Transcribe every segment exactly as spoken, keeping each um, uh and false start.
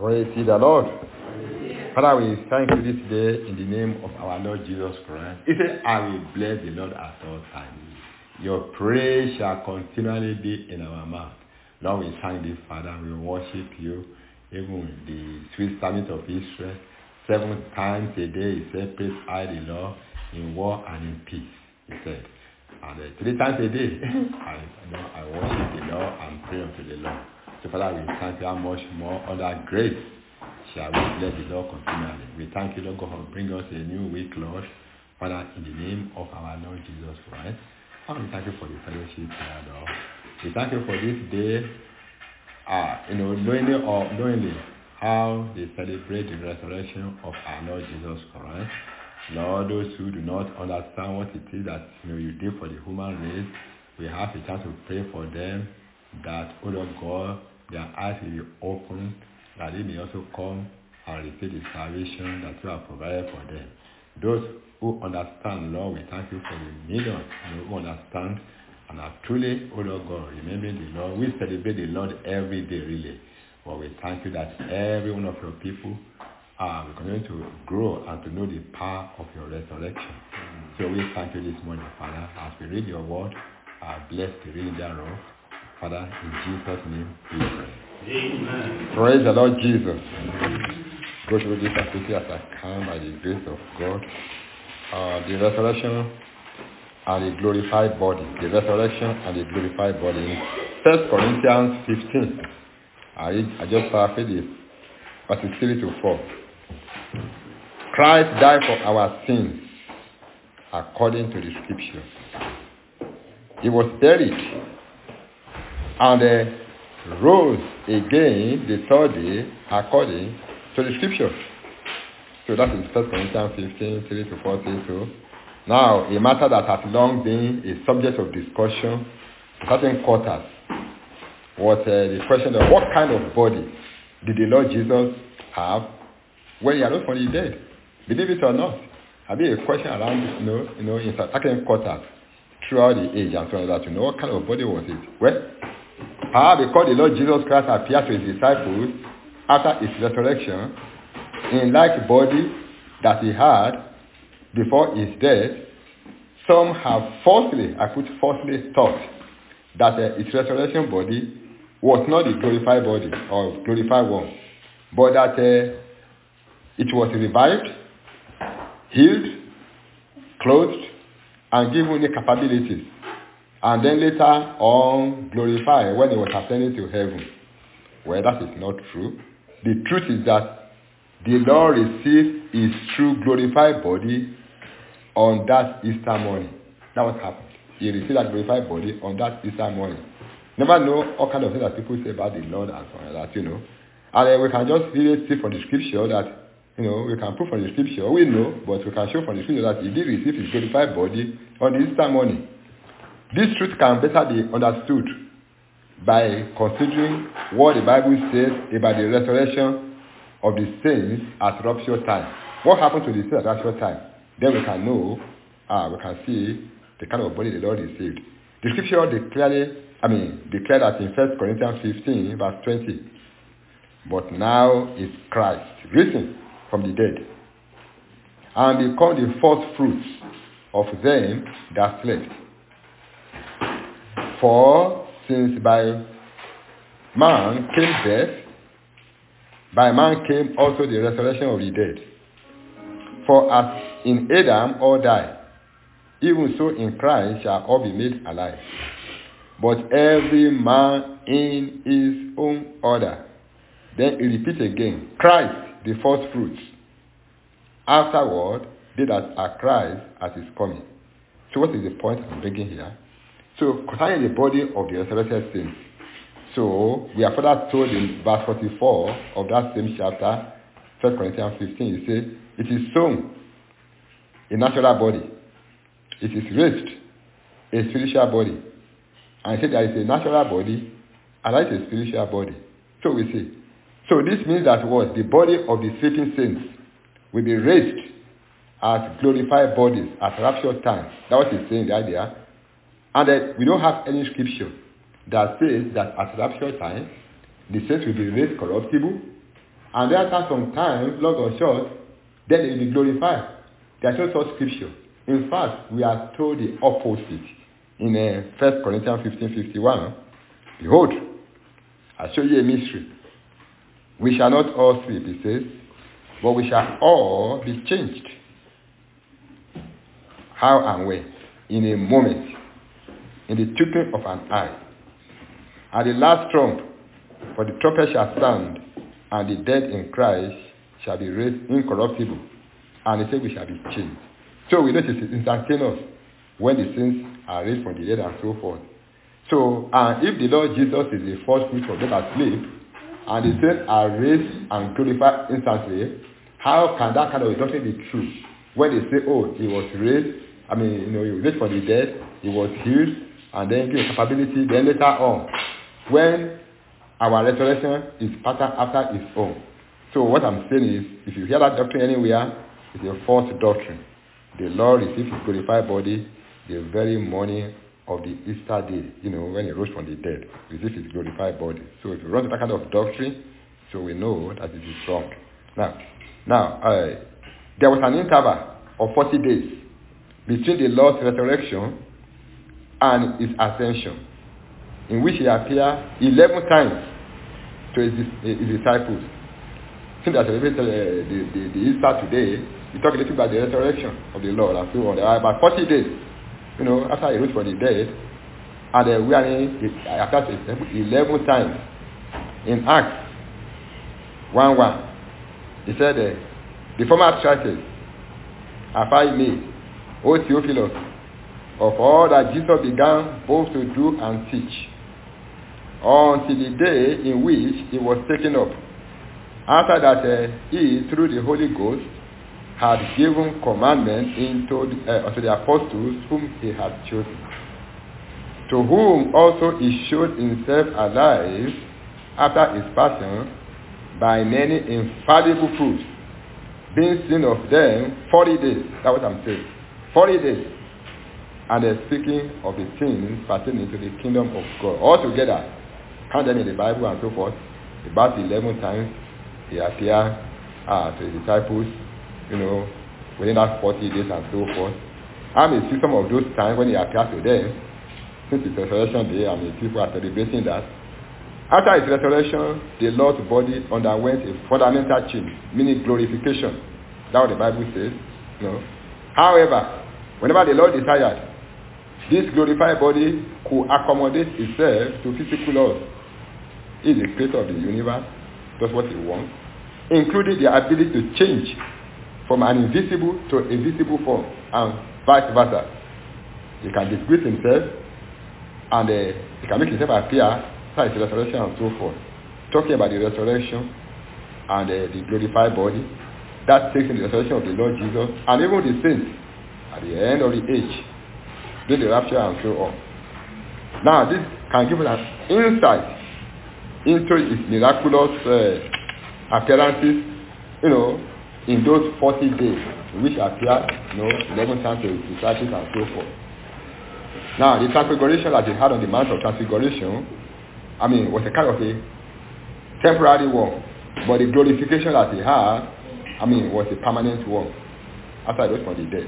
Praise ye the Lord. Father, we thank you this day in the name of our Lord Jesus Christ. He said, I will bless the Lord at all times. Your praise shall continually be in our mouth. Lord, we thank thee, Father. We worship you. Even the sweet psalmist of Israel, seven times a day, he said, praise I the Lord in war and in peace, he said. And uh, three times a day, I, you know, I worship the Lord and pray unto the Lord. So, Father, we thank you how much more under grace shall we bless the Lord continually. We thank you, Lord God, for bringing us a new week, Lord. Father, in the name of our Lord Jesus Christ. And we thank you for the fellowship, Lord. We thank you for this day, uh, you know, knowingly or knowingly how they celebrate the resurrection of our Lord Jesus Christ. Lord, those who do not understand what it is that you know you did for the human race, we have a chance to pray for them that, oh Lord God, their eyes will be opened, that they may also come and receive the salvation that you have provided for them. Those who understand, Lord, we thank you for the millions you know, who understand and are truly, oh Lord God, remembering the Lord. We celebrate the Lord every day, really. But we thank you that every one of your people are going to grow and to know the power of your resurrection. Mm. So we thank you this morning, Father, as we read your word, uh, bless the reading thereof. Father, in Jesus' name we pray. Amen. Praise the Lord Jesus. Go through this as quickly as I can by the grace of God. Uh, the resurrection and the glorified body. The resurrection and the glorified body. First Corinthians fifteen. I, I just paraphrase this. Verses three to four. Christ died for our sins according to the scriptures. He was buried and uh, rose again the third day according to the scriptures. So that is First Corinthians fifteen, three to four, three to. Now, a matter that has long been a subject of discussion in certain quarters was uh, the question of what kind of body did the Lord Jesus have when he arose from the dead? Believe it or not, I mean a question around, you know, you know, in certain quarters throughout the age and so on that, you know, what kind of body was it? Well, how because the Lord Jesus Christ appeared to his disciples after his resurrection in like body that he had before his death, some have falsely, I put falsely thought that uh, his resurrection body was not the glorified body or glorified one, but that uh, it was revived, healed, clothed, and given the capabilities, and then later on glorified when he was ascending to heaven. Well, that is not true. The truth is that the Lord received his true glorified body on that Easter morning. That was happened. He received that glorified body on that Easter morning. Never know all kind of things that people say about the Lord and so on like that, you know. And uh, we can just really see from the scripture that, you know, we can prove from the scripture. We know, but we can show from the scripture that he did receive his glorified body on the Easter morning. This truth can better be understood by considering what the Bible says about the resurrection of the saints at rapture time. What happened to the saints at rapture time? Then we can know, uh, we can see the kind of body the Lord received. The scripture declared, I mean, declared that in First Corinthians fifteen, verse twenty. But now is Christ risen from the dead, and become the first fruits of them that slept. For since by man came death, by man came also the resurrection of the dead. For as in Adam all die, even so in Christ shall all be made alive. But every man in his own order. Then he repeats again, Christ the first fruits. Afterward, they that are Christ at his coming. So what is the point I'm making here? So concerning the body of the resurrected saints. So we are further told in verse forty-four of that same chapter, First Corinthians fifteen, it says, it is sown a natural body. It is raised a spiritual body. And he said there is a natural body and there is a spiritual body. So we see. So this means that what? The body of the sleeping saints will be raised as glorified bodies at rapture time. That's what he's saying right there. And that we don't have any scripture that says that at rapture time, the saints will be raised corruptible And then after some time, long or short, then they will be glorified. There is no such scripture. In fact, we are told the opposite. In uh, First Corinthians fifteen fifty-one, behold, I show you a mystery. We shall not all sleep, he says, but we shall all be changed. How and when? In a moment, in the twinkling of an eye. At the last trump, for the trumpet shall sound, and the dead in Christ shall be raised incorruptible, and he said we shall be changed. So we know it is instantaneous when the saints are raised from the dead and so forth. So, and if the Lord Jesus is the first fruit of them that sleep, and the saints are raised and glorified instantly, how can that kind of doctrine be true? When they say, oh, he was raised, I mean, you know, he was raised from the dead, he was healed, and then given capability, then later on, when our resurrection is patterned after his own. So what I'm saying is, if you hear that doctrine anywhere, it's a false doctrine. The Lord received his glorified body the very morning of the Easter day, you know, when he rose from the dead, received his glorified body. So if you run to that kind of doctrine, so we know that it is wrong. Now, now uh, there was an interval of forty days between the Lord's resurrection and his ascension, in which he appeared eleven times to his, his disciples. Since that uh, the, the, the Easter today, we talk a little about the resurrection of the Lord and so on. There are about forty days, you know, after he rose from the dead, and uh, we are in eleven times. In Acts one one, he said, uh, the former churches have I made, O Theophilus, of all that Jesus began both to do and teach, until the day in which he was taken up, after that uh, he, through the Holy Ghost, had given commandment into the, uh, unto the apostles whom he had chosen, to whom also he showed himself alive after his passion by many infallible proofs, being seen of them forty days. That's what I'm saying. Forty days. And they're speaking of the things pertaining to the kingdom of God. Altogether, count them in the Bible and so forth. About eleven times he appeared uh, to his disciples, you know, within that forty days and so forth. I may see some of those times when he appeared to them, since it's resurrection day, I mean, people are celebrating that. After his resurrection, the Lord's body underwent a fundamental change, meaning glorification. That's what the Bible says. You know. However, whenever the Lord desired, this glorified body could accommodate itself to physical laws. He is the creator of the universe, does what he wants, including the ability to change from an invisible to a visible form, and vice versa. He can disgrace himself, and uh, he can make himself appear after his resurrection and so forth. Talking about the resurrection and uh, the glorified body, that takes in the resurrection of the Lord Jesus, and even the saints at the end of the age, during the rapture and so on. Now, this can give us an insight into his miraculous uh, appearances, you know, in those forty days, which appeared, you know, eleven times to his disciples and so forth. Now, the transfiguration that he had on the Mount of Transfiguration, I mean, was a kind of a temporary one, but the glorification that he had, I mean, was a permanent one after he rose from the dead.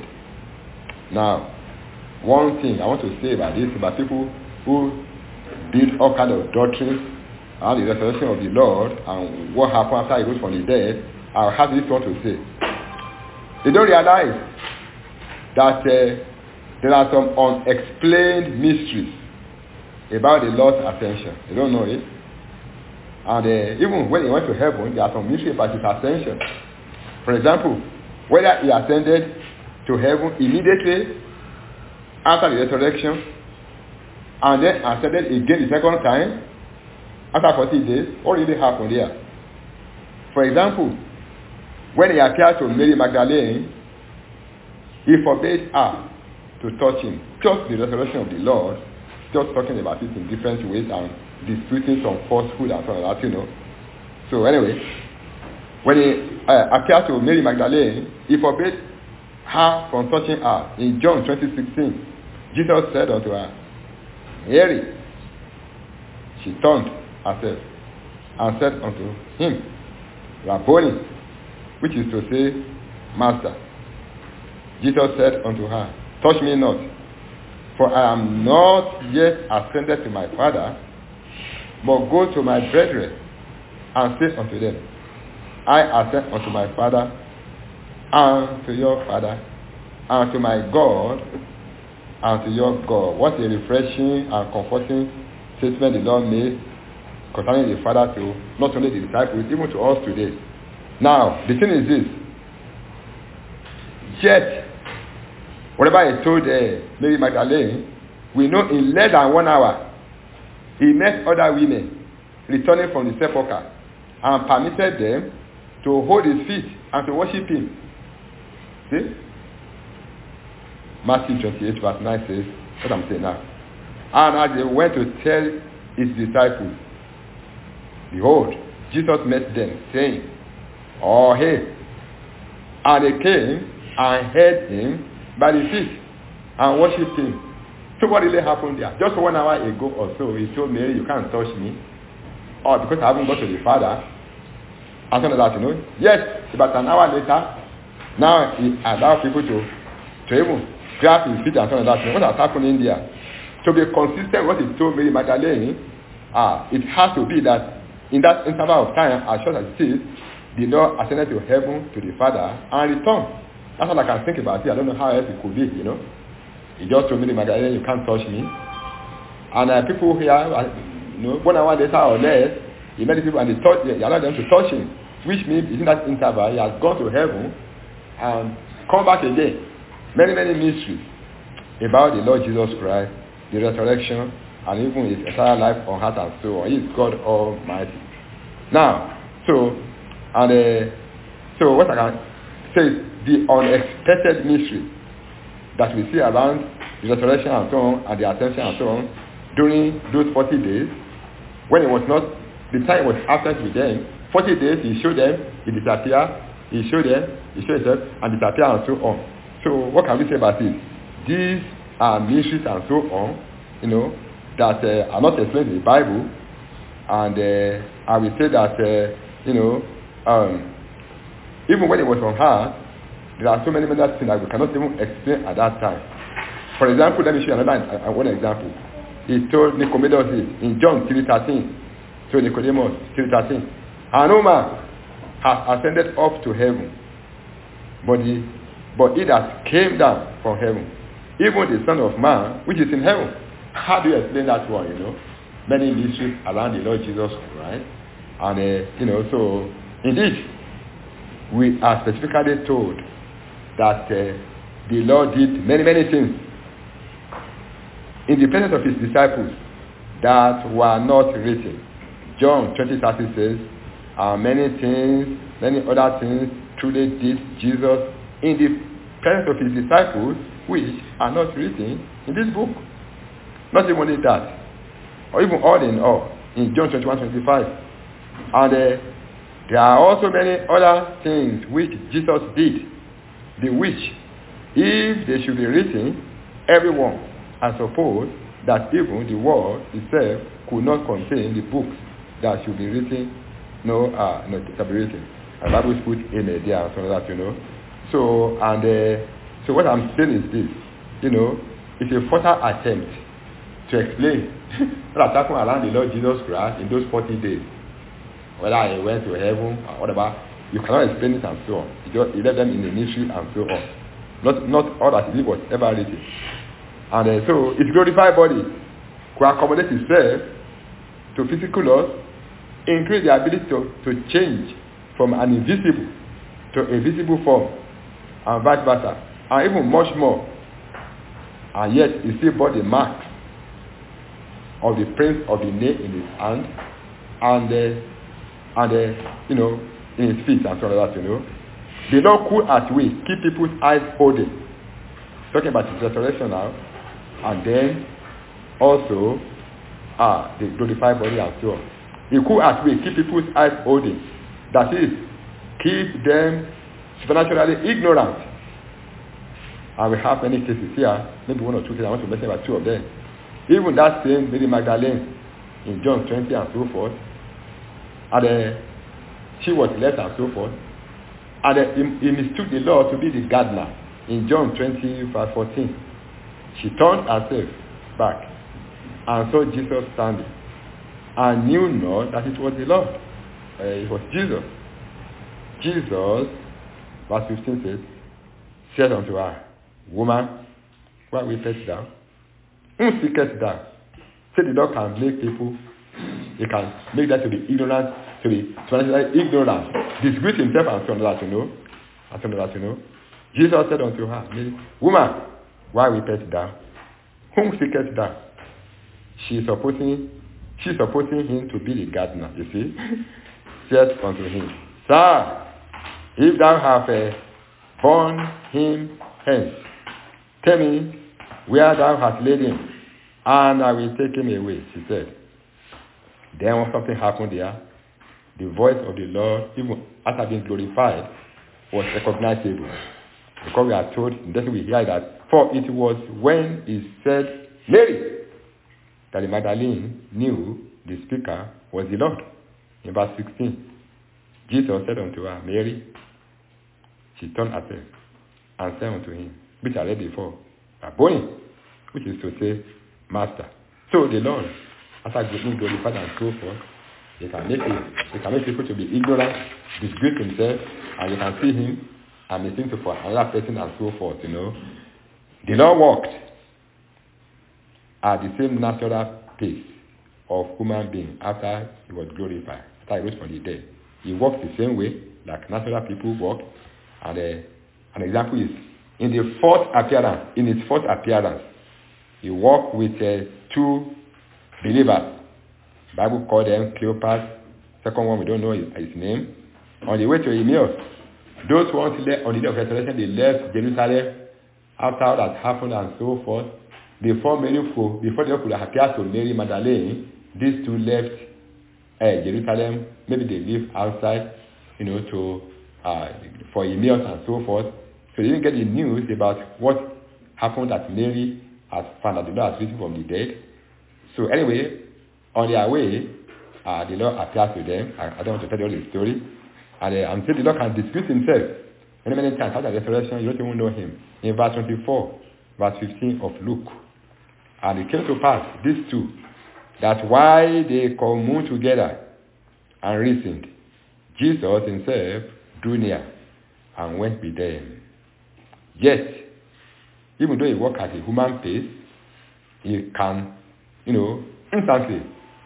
Now, one thing I want to say about this, about people who build all kind of doctrines and the resurrection of the Lord and what happened after he rose from the dead, I have this one to say. They don't realize that uh, there are some unexplained mysteries about the Lord's ascension. They don't know it. And uh, even when he went to heaven, there are some mysteries about his ascension. For example, whether he ascended to heaven immediately after the resurrection and then ascended again the second time after forty days, what really happened there? For example, when he appeared to Mary Magdalene, he forbade her to touch him. Just the resurrection of the Lord, just talking about it in different ways and disputing some falsehood and so on like that, you know. So anyway, when he uh, appeared to Mary Magdalene, he forbade her from touching her. In John twenty sixteen, Jesus said unto her, Mary. She turned herself and said unto him, Rabboni, which is to say, Master. Jesus said unto her, touch me not, for I am not yet ascended to my Father, but go to my brethren, and say unto them, I ascend unto my Father, and to your Father, and to my God, and to your God. What a refreshing and comforting statement the Lord made concerning the Father to not only the disciples, even to us today. Now, the thing is this. Yet, whatever I told uh, Mary Magdalene, we know in less than one hour, he met other women returning from the sepulchre and permitted them to hold his feet and to worship him. See? Matthew twenty-eight verse nine says, what I'm saying now. And as they went to tell his disciples, behold, Jesus met them, saying, oh, hey. And they came and held him by the feet and worshipped him. So what really happened there? Just one hour ago or so, he told Mary, you can't touch me. Or because I haven't got to the Father. And something like that, you know. Yes, about an hour later, now he allowed people to, to even grab his feet and something like that. You know, what has happened in there? To be consistent with what he told Mary Magdalene, uh, it has to be that in that interval of time, as short as it is, the Lord ascended to heaven to the Father and returned. That's all I can think about it. I don't know how else it could be, you know. He just told Mary Magdalene, you can't touch me. And uh, people here, uh, you know, one hour later or less, he met the people and they, touch, they allowed them to touch him, which means in that interval, he has gone to heaven and come back again. Many, many mysteries about the Lord Jesus Christ, the resurrection, and even his entire life on earth and so on. He is God Almighty. Now, so, and uh, so what I can say is the unexpected mystery that we see around the resurrection and so on, and the ascension and so on, during those forty days, when it was not, the time was absent with them, forty days he showed them, he disappeared, he showed them, he showed himself, and disappeared and so on. So what can we say about this? These are mysteries and so on, you know, that uh, are not explained in the Bible, and uh, I will say that, uh, you know, um, even when it was on earth, there are so many other things that we cannot even explain at that time. For example, let me show you another uh, one example. He told Nicodemus in John three thirteen, so Nicodemus three thirteen, and no man has ascended up to heaven, but he, but he that came down from heaven, even the Son of Man, which is in heaven. How do you explain that one, you know? Many mysteries around the Lord Jesus Christ. And, uh, you know, so, indeed, we are specifically told that uh, the Lord did many, many things in the presence of his disciples that were not written. John twenty thirty says, uh, many things, many other things truly did Jesus in the presence of his disciples, which are not written in this book. Not even only that, or even all in all, in John twenty-one twenty-five. And uh, there are also many other things which Jesus did, the which, if they should be written, everyone has supposed that even the world itself could not contain the books that should be written, no, uh, no, to be written. And the Bible put in a there and so that, you know. So, and uh, so what I'm saying is this, you know, it's a further attempt to explain what has happened around the Lord Jesus Christ in those forty days. Whether he went to heaven or whatever, you cannot explain it and so on. He, just, he left them in the mystery and so on. Not, not all that he did was ever written. And uh, so his glorified body could accommodate itself to physical laws, increase the ability to, to change from an invisible to a visible form, and vice versa, and even much more. And yet he still bore the marks of the print of the nail in his hand, and uh, and uh, you know, in his feet and so on like that, you know. The Lord could at will keep people's eyes holding. Talking about his resurrection now, and then also ah the glorified body and so on. He could at will keep people's eyes holding. That is, keep them supernaturally ignorant. And we have many cases here, maybe one or two cases. I want to mention about two of them. Even that same Mary Magdalene in John twenty and so forth, and uh, she was left and so forth. And uh, he, he mistook the Lord to be the gardener. In John twenty, verse fourteen, she turned herself back and saw Jesus standing, and knew not that it was the Lord. Uh, it was Jesus. Jesus, verse fifteen says, said unto her, Woman, why weepest thou? Whom seekest thou? Say the Lord can make people, he can make them to be ignorant, to be spiritually ignorant, disgrace himself and so on that to know, and so on that to know. Jesus said unto her, Woman, why weepest thou? Whom seekest thou? She is supposing, she is supposing him to be the gardener, you see. Said unto him, Sir, if thou have uh, borne him hence, tell me where thou hast laid him, and I will take him away, she said. Then when something happened there, the voice of the Lord, even after being glorified, was recognizable. Because we are told, that's we hear that, for it was when he said, Mary, that the Magdalene knew the speaker was the Lord. In verse sixteen, Jesus said unto her, Mary. She turned herself and said unto him, which I read before, Rabboni, which is to say, Master. So the Lord, after being glorified and so forth, they can make it, they can make people to be ignorant, disgrace himself, and you can see him and mistake him for another person and so forth, you know. The Lord walked at the same natural pace of human being after he was glorified, after he rose from the dead. He walked the same way like natural people walk. And uh, an example is, in the fourth appearance, in his fourth appearance, he walked with uh, two believers. The Bible called them Cleopas. Second one, we don't know his, his name. On the way to Emmaus, those ones left, on the day of resurrection, they left Jerusalem after all that happened and so forth. Before Mary, before they could appear to Mary Magdalene, these two left uh, Jerusalem. Maybe they live outside, you know, to uh, for Emmaus and so forth. So they didn't get the news about what happened that Mary has found that the Lord has risen from the dead. So anyway, on their way, uh, the Lord appeared to them. I, I don't want to tell you all the story. And uh, I'm saying the Lord can disgrace himself many, many times. After the resurrection, you don't even know him. In verse twenty-four, verse fifteen of Luke. And it came to pass, these two, that while they communed together and reasoned, Jesus himself drew near and went with them. Yet, even though he walked at a human pace, he can, you know, instantly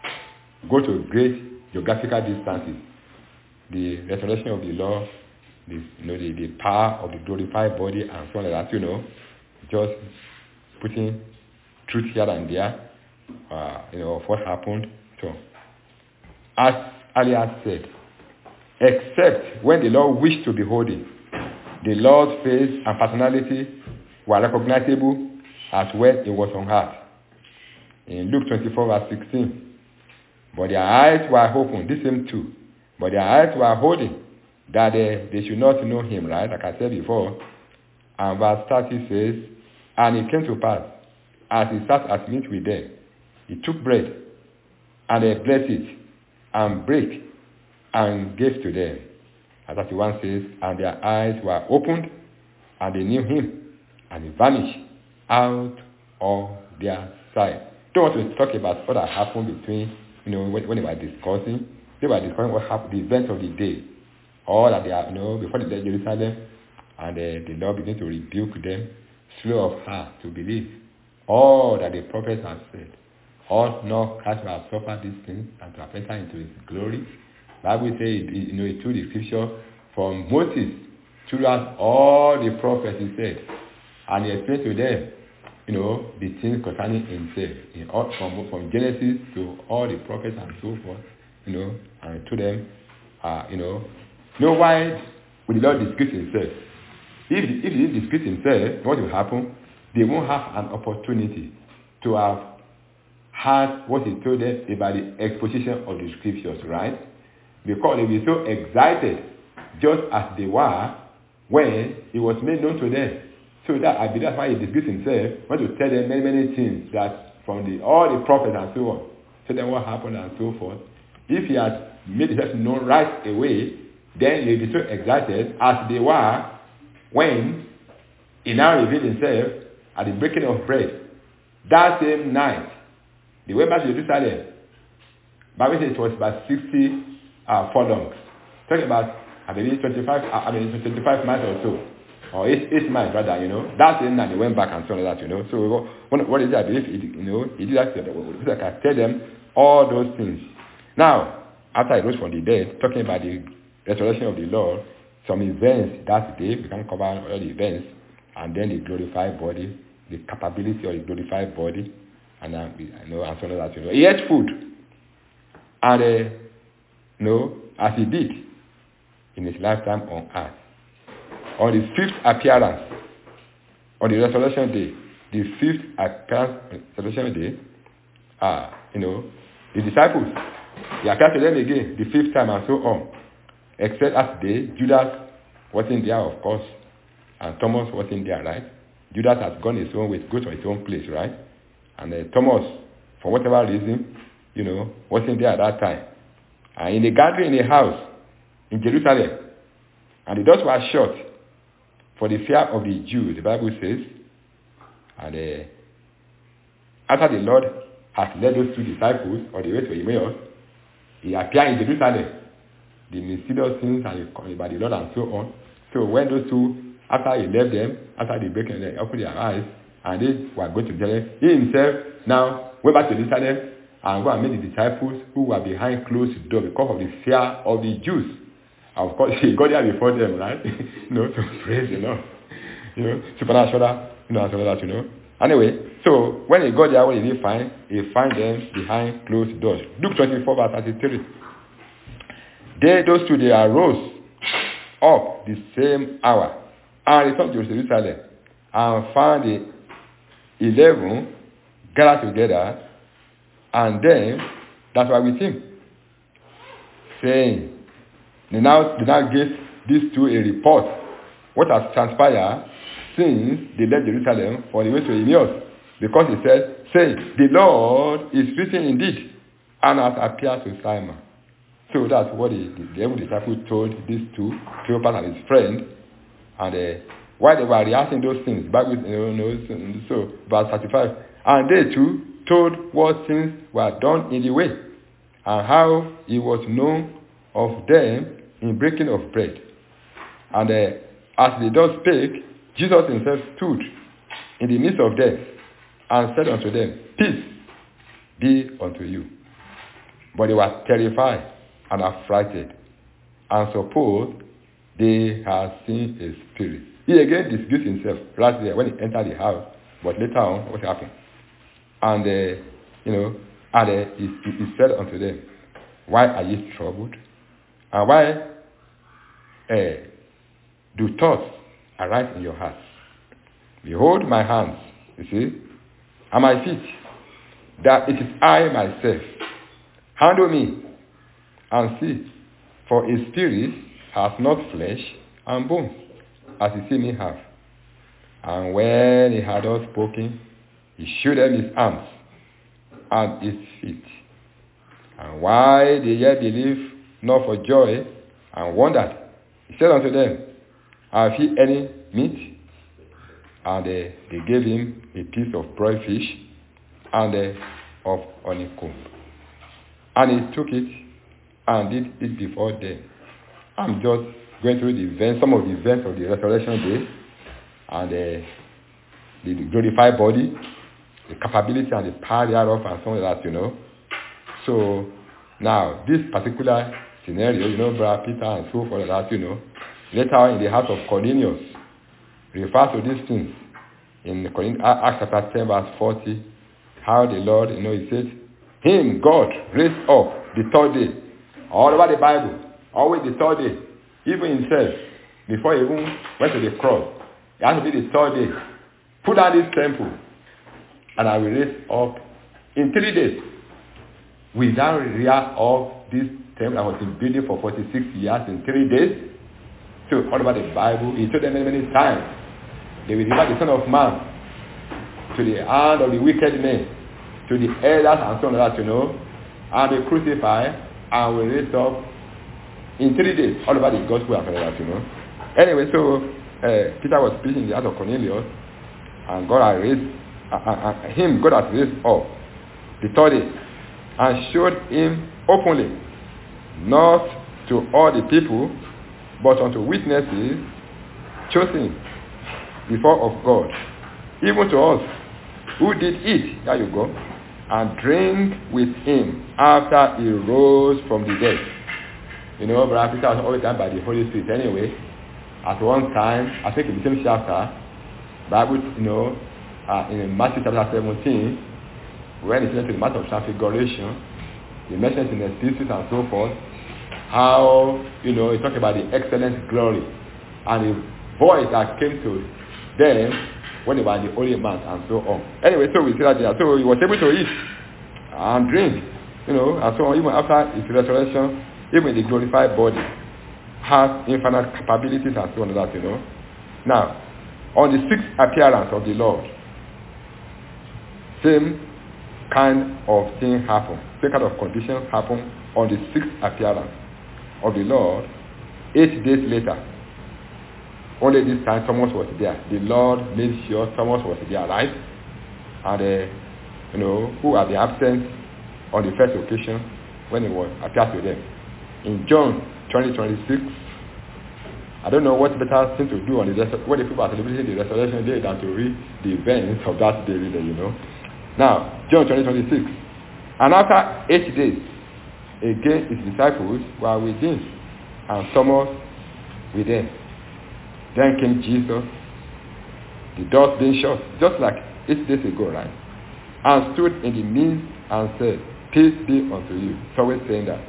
go to great geographical distances. The resurrection of the Lord, the, you know, the, the power of the glorified body and so on like that, you know, just putting truth here and there, uh, you know, of what happened. So, as earlier said, except when the Lord wished to behold him, the Lord's face and personality were recognizable as when he was on earth. In Luke twenty-four, verse sixteen, but their eyes were open, this same too, but their eyes were holding that they, they should not know him, right, like I said before. And verse thirty says, and it came to pass, as he sat at meat with them, he took bread, and they blessed it, and brake, and gave to them. As thirty-one says, and their eyes were opened, and they knew him, and he vanished out of their sight. Don't want to talk about what had happened between, you know, when, when they were discussing. They were discussing what happened, the events of the day. All that they are, you know, before they left Jerusalem, and uh, the Lord began to rebuke them, slow of heart to believe all that the prophets have said. All not Christ will have suffered these things and to have entered into his glory. The Bible says, you know, it took the scripture from Moses throughout all the prophets, he said, and he explained to them, you know, the things concerning himself, in all, from, from Genesis to all the prophets and so forth, you know, and to them, uh, you know, you know why would the Lord disgrace himself? If, if he didn't disgrace himself, what will happen? They won't have an opportunity to have heard what he told them about the exposition of the scriptures, right? Because they were so excited, just as they were when it was made known to them. So that I believe that's why he disgraced himself, want to tell them many, many things that from the all the prophets and so on. Tell them what happened and so forth. If he had made himself known right away, Then they'll be so excited as they were when he now revealed himself at the breaking of bread. That same night, they went back to Jerusalem. Bible says it was about sixty uh, furlongs. Talking about, I believe, twenty-five, uh, I mean, twenty-five miles or so. Or eight, eight miles rather, you know. That same night they went back and so on like that, you know. So what, what is it, I believe, it, you know, he did that, so I can tell them all those things. Now, after he rose from the dead, talking about the resurrection of the Lord, some events that day, we can cover all the events, and then the glorified body, the capability of the glorified body, and uh, you know, and so on that, you know. He ate food, and uh, you know, as he did in his lifetime on earth. On the fifth appearance, on the resurrection day, the fifth appearance, resurrection day, uh, you know, the disciples, he appeared to them again, the fifth time and so on. Except as they, Judas wasn't there, of course, and Thomas wasn't there, right? Judas has gone his own way, go to his own place, right? And uh, Thomas, for whatever reason, you know, wasn't there at that time. And in the gathering in the house in Jerusalem, and the doors were shut for the fear of the Jews, the Bible says, and uh, after the Lord has led those two disciples on the way to Emmaus, he appeared in Jerusalem, the mysterious things and by the Lord and so on. So when those two, after he left them, after they break and opened their eyes, and they were going to Jerusalem, he himself now went back to Jerusalem and go and meet the disciples who were behind closed doors because of the fear of the Jews. Of course, he got there before them, right? you know, to praise the Lord. You know, supernatural, you know, and so that, you know. Anyway, so when he got there, what did he find? He found them behind closed doors. Luke twenty-four, verse thirty-three. They, those two, they arose up the same hour and returned to Jerusalem and found the eleven gathered together, and then that were with him, saying, they now, they now gave these two a report, what has transpired since they left Jerusalem for the way to Emmaus, because he said, saying, the Lord is risen indeed, and has appeared to Simon. So that's what the, the, the disciple told these two, Cleopas and his friend, and uh, while they were rehearsing those things, Bible, you know, so verse thirty-five, and they too told what things were done in the way, and how it was known of them in breaking of bread. And uh, as they thus spake, Jesus himself stood in the midst of them, and said unto them, peace be unto you. But they were terrified and affrighted, and supposed they had seen a spirit. He again disguised himself right there when he entered the house, but later on, what happened? And, uh, you know, and uh, he, he said unto them, why are ye troubled? And why uh, do thoughts arise in your hearts? Behold my hands, you see, and my feet, that it is I myself. Handle me, and see, for a spirit has not flesh and bones, as you see me have. And when he had all spoken, he showed them his arms and his feet. And why they yet believe not for joy and wondered, he said unto them, have ye any meat? And uh, they gave him a piece of broiled fish and uh, of honeycomb. And he took it and did it before them. I'm just going through the events, some of the events of the resurrection day, and uh, the glorified body, the capability and the power thereof, and some of that, you know. So now, this particular scenario, you know, Brother Peter and so forth, that, you know, later on in the house of Cornelius, refers to these things in Acts chapter ten, verse forty, how the Lord, you know, he says, him, God, raised up the third day. All over the Bible, always the third day. Even himself, before he even went to the cross, it had to be the third day. Put down this temple, and I will raise up in three days. Without rear of this temple that was in building for forty-six years in three days. So all over the Bible, he told them many, many times, they will deliver the Son of Man to the hand of the wicked men, to the elders and so on that, you know, and they crucify and will raise up in three days, all over the gospel and that, you know. Anyway, so uh, Peter was preaching in the house of Cornelius, and God had raised uh, uh, uh, him. God had raised up the third day, and showed him openly, not to all the people, but unto witnesses chosen before of God, even to us who did eat, there you go, and drink with him after he rose from the dead. You know, Brother Peter was always done by the Holy Spirit anyway. At one time, I think in the same chapter, Bible, you know, uh, in Matthew chapter seventeen, when it's to the matter of transfiguration, he mentions in the thesis and so forth, how, you know, he talked about the excellent glory and the voice that came to them when they were in the Holy Mount and so on. Anyway, so we see that there. So he was able to eat and drink, you know, and so on, even after his resurrection, even the glorified body has infinite capabilities and so on and that, you know. Now, on the sixth appearance of the Lord, same kind of thing happened. Same kind of condition happened on the sixth appearance of the Lord, eight days later. Only this time Thomas was there. The Lord made sure Thomas was there, right? And, uh, you know, who had been absent on the first occasion when he was appeared to them. In John twenty twenty-six, I don't know what better thing to do on the res- when the people are celebrating the resurrection day than to read the events of that day, you know. Now, John twenty twenty-six. And after eight days, again his disciples were with him, and Thomas with them. Then came Jesus, the doors being shut, just like eight days ago, right? And stood in the midst and said, peace be unto you. It's always saying that.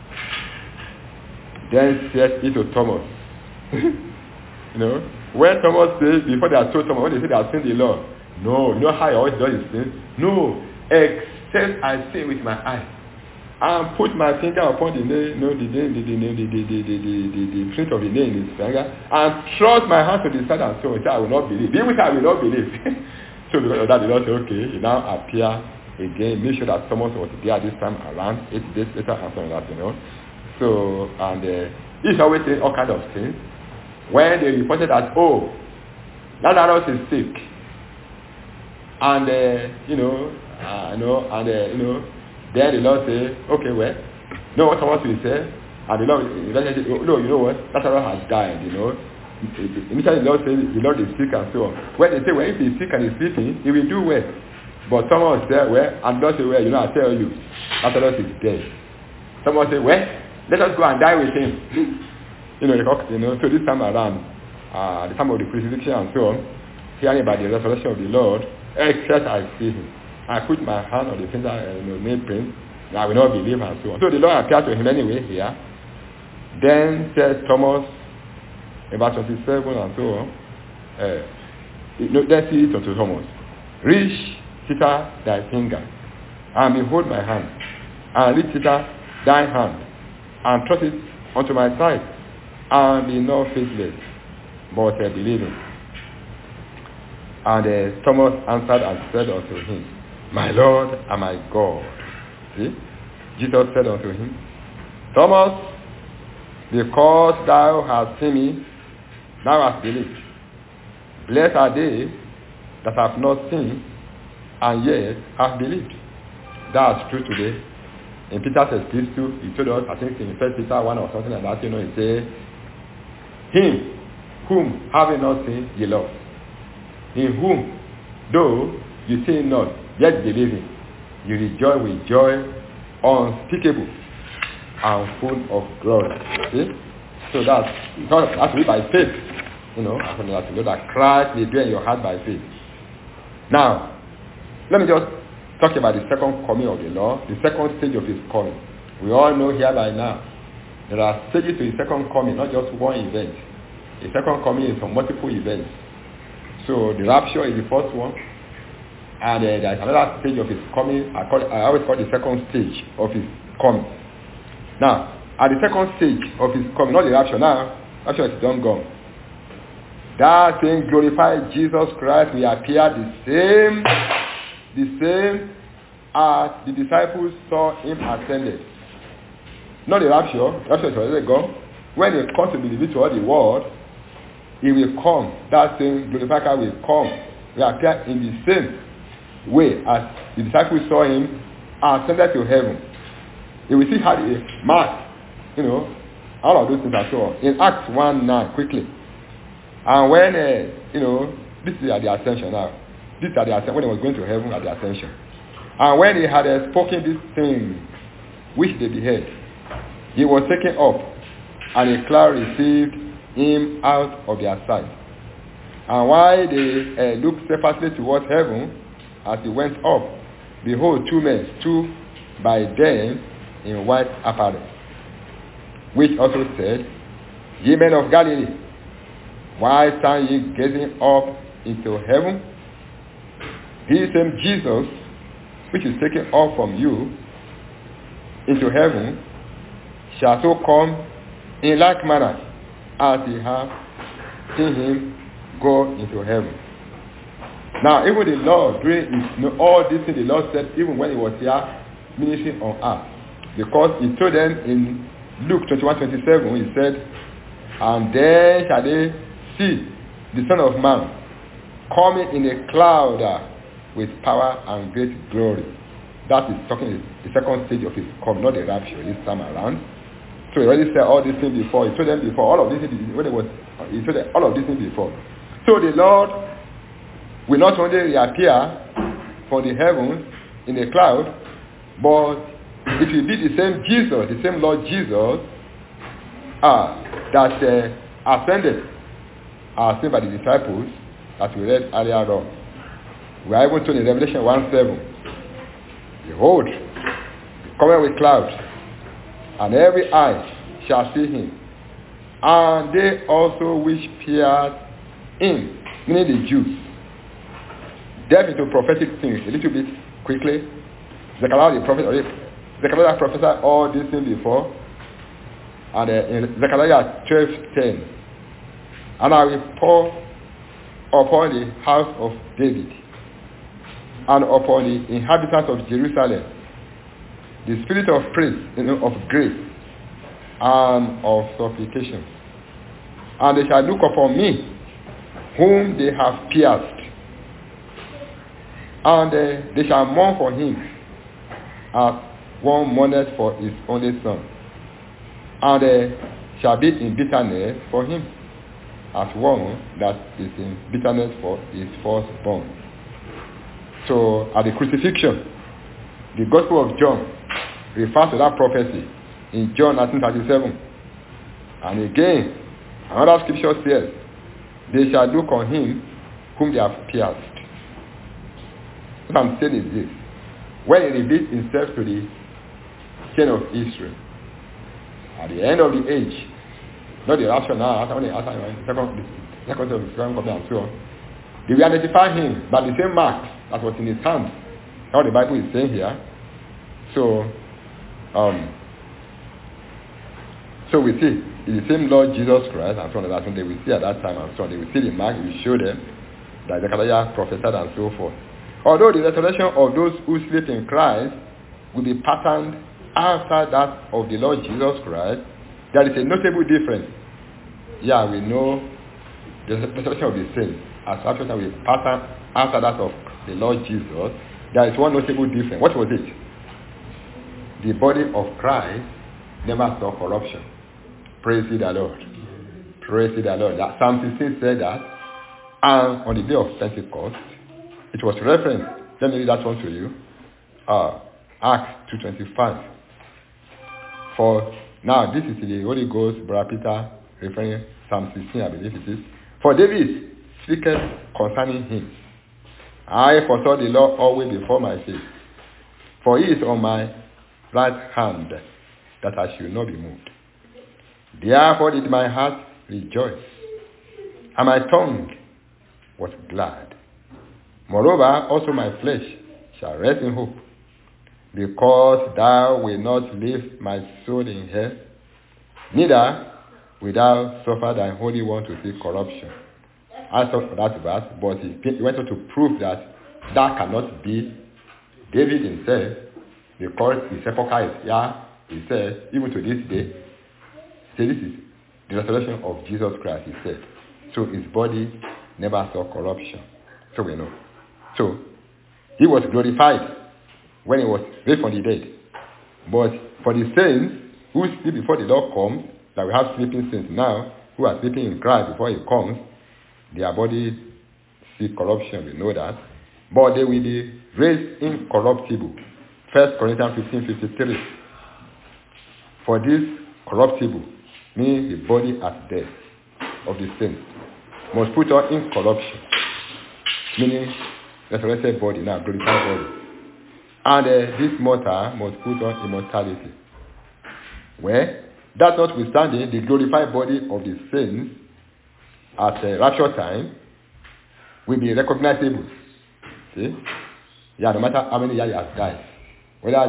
Then said he to Thomas, you know, when Thomas said, before they had told Thomas, when they said they had seen the Lord, no, you know how he always does his thing? No, except I see with my eye and put my finger upon the nail, no, the nail, the the the the the the the, the print of the nail in his finger, and thrust my hand to the side and so on. I will not believe. Even if I will not believe. So because of that, the Lord said, okay, he now appear again, make sure that Thomas was there this time around, eight days later and so on that, you know. So, and uh, he's always saying all kinds of things. When they reported that, oh, Lazarus is sick, and uh, you know, uh, you know, and uh, you know, then the Lord say, okay, well, you know what Thomas will say, and the Lord, say, no, you know what, Lazarus has died, you know. Initially, the Lord says the Lord is sick and so on. When they say, well, if he's sick and he's sleeping, he will do well. But Thomas said, well, and God said, well, you know, I tell you, Lazarus is dead. Someone said, well, let us go and die with him. You know, you know, so this time around, uh, the time of the crucifixion and so on, hearing about the resurrection of the Lord, except I see him. I put my hand on the finger, uh, you know, nail print, I will not believe and so on. So the Lord appeared to him anyway here. Then said Thomas, in verse twenty-seven and so on, uh, you know, then see it unto Thomas, reach thither thy finger, and behold my hand, and reach thither thy hand, and trust it unto my side, and be not faithless, but uh, believing. And uh, Thomas answered and said unto him, my Lord and my God. See? Jesus said unto him, Thomas, because thou hast seen me, thou hast believed. Blessed are they that have not seen, and yet have believed. That's true today. In Peter's epistle, he told us, I think in First Peter one or something like that, you know, he said, him whom having not seen, ye love. In whom, though you see not, yet believing, you rejoice with joy unspeakable and full of glory. See? So that's, that's really by faith. You know, I think that you know that Christ will dwell in your heart by faith. Now, let me just talk about the second coming of the Lord, the second stage of his coming. We all know here by now, there are stages to his second coming, not just one event. The second coming is from multiple events. So the rapture is the first one, and uh, there is another stage of his coming. I, call it, I always call it the second stage of his coming. Now, at the second stage of his coming, not the rapture now, rapture is done gone. That same glorified Jesus Christ will appear the same, the same as the disciples saw him ascended. Not the rapture, rapture is already gone. when he comes to be revealed to all the world, he will come. That same glorified Christ will come. Will appear in the same way as the disciples saw him ascended to heaven. He will see how the mark, you know, all of those things are so on. In Acts one nine, quickly. And when, uh, you know, this is at the ascension now. This is at the ascension, when he was going to heaven at the ascension. And when he had uh, spoken this thing, which they beheld, he was taken up, and a cloud received him out of their sight. And while they uh, looked steadfastly towards heaven, as he went up, behold, two men stood by them in white apparel, which also said, Ye men of Galilee, why stand ye gazing up into heaven? This same Jesus, which is taken up from you into heaven, shall so come in like manner as ye have seen him go into heaven. Now, even the Lord, during his, you know, all these things the Lord said, even when he was here ministering on earth, because he told them in Luke twenty-one twenty-seven, he said, and then shall they see the Son of Man coming in a cloud uh, with power and great glory. That is talking the second stage of his come, not the rapture this time around. So he already said all these things before. He told them before all of these things when it was he told them all of these things before. So the Lord will not only reappear from the heavens in a cloud, but it will be the same Jesus, the same Lord Jesus uh, that uh, ascended, as seen by the disciples, as we read earlier on. We are able to in Revelation one seven. Behold, coming with clouds, and every eye shall see him, and they also which pierced him, meaning the Jews. Delve into prophetic things a little bit quickly. Zechariah the prophet, Zechariah prophesied all these things before, and uh, in Zechariah twelve ten, and I will pour upon the house of David and upon the inhabitants of Jerusalem the spirit of praise, you know, of grace and of supplication, and they shall look upon me whom they have pierced, and uh, they shall mourn for him as one mourneth for his only son, and uh, shall be in bitterness for him as one that is in bitterness for his firstborn. So at the crucifixion, the Gospel of John refers to that prophecy in John nineteen thirty-seven. And again, another scripture says, they shall look on him whom they have pierced. What I'm saying is this: when he revealed himself to the king of Israel, at the end of the age, not the rapture now, after the second, the second of the second coming and so on, they will identify him by the same mark that was in his hand. How the Bible is saying here. So, um, so we see it's the same Lord Jesus Christ and so on and so on. They will see at that time and so on. They will see the mark. He will show them that Zechariah prophesied and so forth. Although the resurrection of those who sleep in Christ will be patterned after that of the Lord Jesus Christ, there is a notable difference. Yeah, we know the resurrection of the saints as after that will be patterned after that of the Lord Jesus. There is one notable difference. What was it? The body of Christ never saw corruption. Praise the Lord. Praise the Lord. That Psalm sixteen said that. And on the day of Pentecost, it was referenced. Let me read that one to you. Uh, Acts two twenty-five. For now, this is the Holy Ghost, Brother Peter, referring Psalm sixteen, I believe it is. For David speaketh concerning him. I foresaw the Lord always before my face. For he is on my right hand, that I should not be moved. Therefore did my heart rejoice, and my tongue was glad. Moreover, also my flesh shall rest in hope, because thou wilt not leave my soul in hell, neither wilt thou suffer thy Holy One to see corruption. I thought for that verse, but he went on to prove that that cannot be David himself, because his sepulchre is here. He says, even to this day, say this is the resurrection of Jesus Christ, he said. So his body never saw corruption. So we know. So he was glorified when he was raised from the dead. But for the saints who sleep before the Lord comes, that we have sleeping saints now, who are sleeping in Christ before he comes, their body see corruption, we know that. But they will be raised incorruptible. First Corinthians fifteen fifty-three. For this corruptible, meaning the body at death of the saints, must put on incorruption, meaning resurrected body, now glorified body. And uh, this mortal must put on immortality. Well, that notwithstanding, the glorified body of the saints at uh, rapture time will be recognizable. See? Yeah, no matter how many years he has died. Whether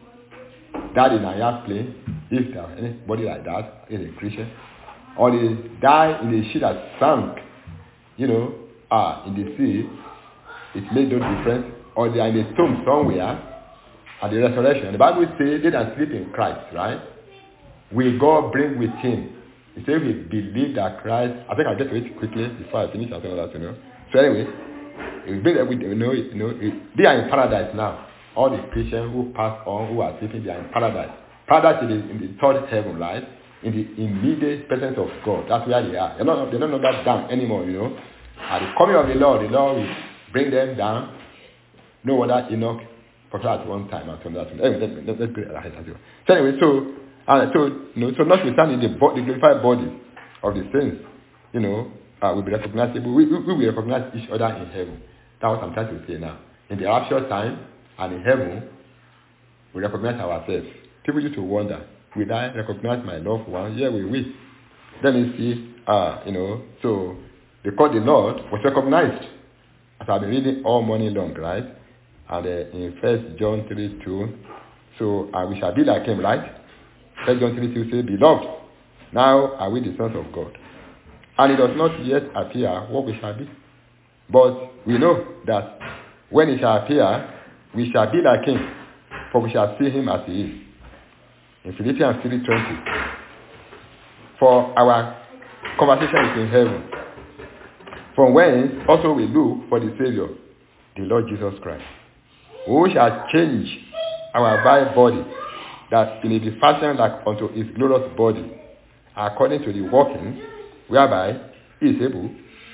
they died in a airplane, if there anybody like that is a Christian, or they die in a ship that sank, you know, ah, in the sea, it made no difference, or they are in a tomb somewhere at the resurrection. The Bible says they that sleep in Christ, right? Will God bring with him? He said we believe that Christ, I think I'll get to it quickly before I finish, I think that, you know. So anyway, it will bring them with, you know, you know it, they are in paradise now. All the Christians who pass on, who are sleeping, they are in paradise. Paradise is in the third heaven, right? In the immediate presence of God. That's where they are. They're not, they're not that down anymore, you know. At the coming of the Lord, the Lord will bring them down. No other Enoch for at one time. Anyway, let's, let's, let's go ahead. So anyway, so, uh, so, you know, so notwithstanding the, bo- the glorified body of the saints, you know, uh, will be recognizable. We, we, we will recognize each other in heaven. That's what I'm trying to say now. In the rapture time and in heaven, we recognize ourselves. People used to wonder, will I recognize my loved one? Yeah, we will. Let me see, uh, you know, so because the Lord was recognized, as I've been reading all morning long, right? And uh, in First John three two, so uh, we shall be like him, right? First John three two says, beloved, now are we the sons of God. And it does not yet appear what we shall be. But we know that when he shall appear, we shall be like him, for we shall see him as he is. In Philippians three twenty, for our conversation is in heaven, from whence also we look for the Savior, the Lord Jesus Christ, who shall change our vile body, that it may be fashioned like unto his glorious body, according to the working whereby he is able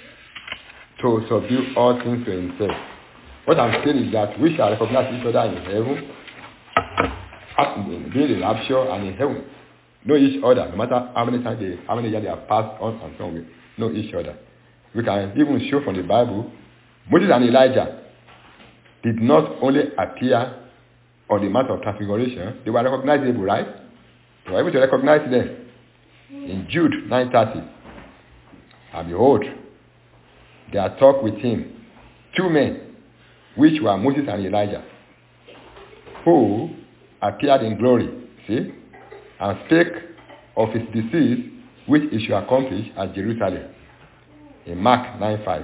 to subdue all things to himself. What I'm saying is that we shall recognize each other in heaven, during the rapture and in heaven. Know each other, no matter how many times they, how many years they have passed on and so on, we know each other. We can even show from the Bible, Moses and Elijah did not only appear on the Mount of Transfiguration, they were recognizable, right? They were able to recognize them. In Jude nine thirty, and behold, there talked with him two men, which were Moses and Elijah, who appeared in glory, see, and spake of his decease, which he should accomplish at Jerusalem. In Mark nine five.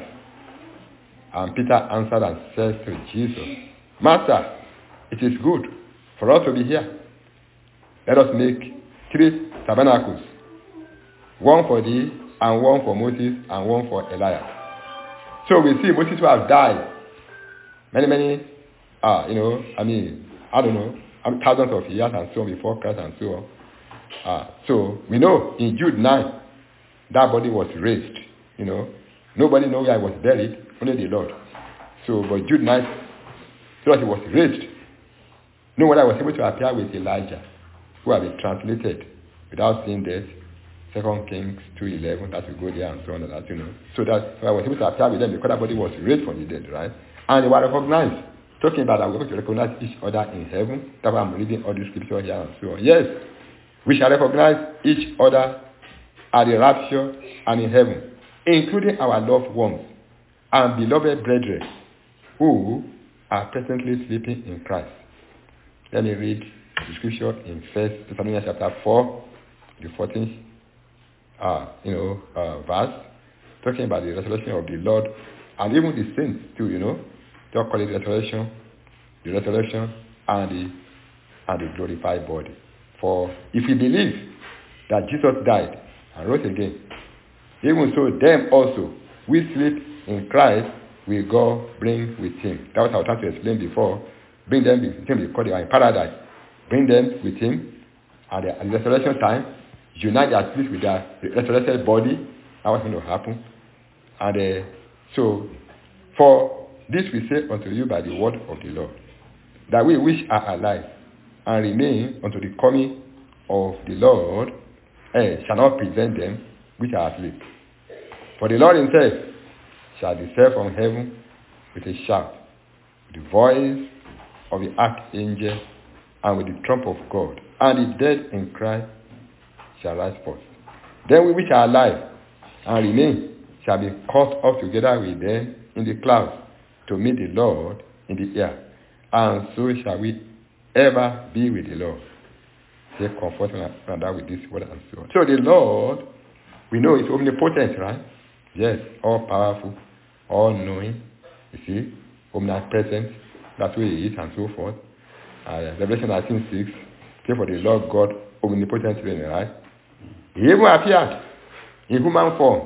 And Peter answered and said to Jesus, Master, it is good for us to be here. Let us make three tabernacles, one for thee, and one for Moses, and one for Elias. So we see Moses who have died many, many, uh, you know, I mean, I don't know, thousands of years and so on before Christ and so on. Uh, so we know in Jude nine, that body was raised, you know. Nobody knows where he was buried, only the Lord. So, but Jude nine, so that he was raised. No wonder I was able to appear with Elijah, who had been translated without seeing death. Second Kings two eleven, that we go there and so on and that, you know. So that so I was able to appear with them because that body was raised from the dead, right? And they were recognized. Talking about that, we're going to recognize each other in heaven. That's why I'm reading all the scripture here and so on. Yes, we shall recognize each other at the rapture and in heaven, including our loved ones and beloved brethren who are presently sleeping in Christ. Let me read the scripture in First Thessalonians chapter four, the fourteenth, uh, you know, uh, verse, talking about the resurrection of the Lord and even the saints too, you know. They call it resurrection, the resurrection and the and the glorified body. For if we believe that Jesus died and rose again. Even so, them also, we sleep in Christ, will God bring with him. That was what I was trying to explain before. Bring them with him because they are in paradise. Bring them with him at the, at the resurrection time. Unite their spirits with their resurrected body. That was going to happen. And uh, so, for this we say unto you by the word of the Lord, that we which are alive and remain unto the coming of the Lord eh, shall not prevent them which are asleep. For the Lord himself shall descend from heaven with a shout, with the voice of the archangel, and with the trump of God, and the dead in Christ shall rise forth. Then we which are alive and remain shall be caught up together with them in the clouds to meet the Lord in the air, and so shall we ever be with the Lord. Say comfort one another with this word and so on. So the Lord, we know, is omnipotent, right? Yes, all powerful, all knowing, you see, omnipresent, that's who he is, and so forth. Uh, Revelation nineteen six, say for the Lord God omnipotent reign, right? He even appeared in human form.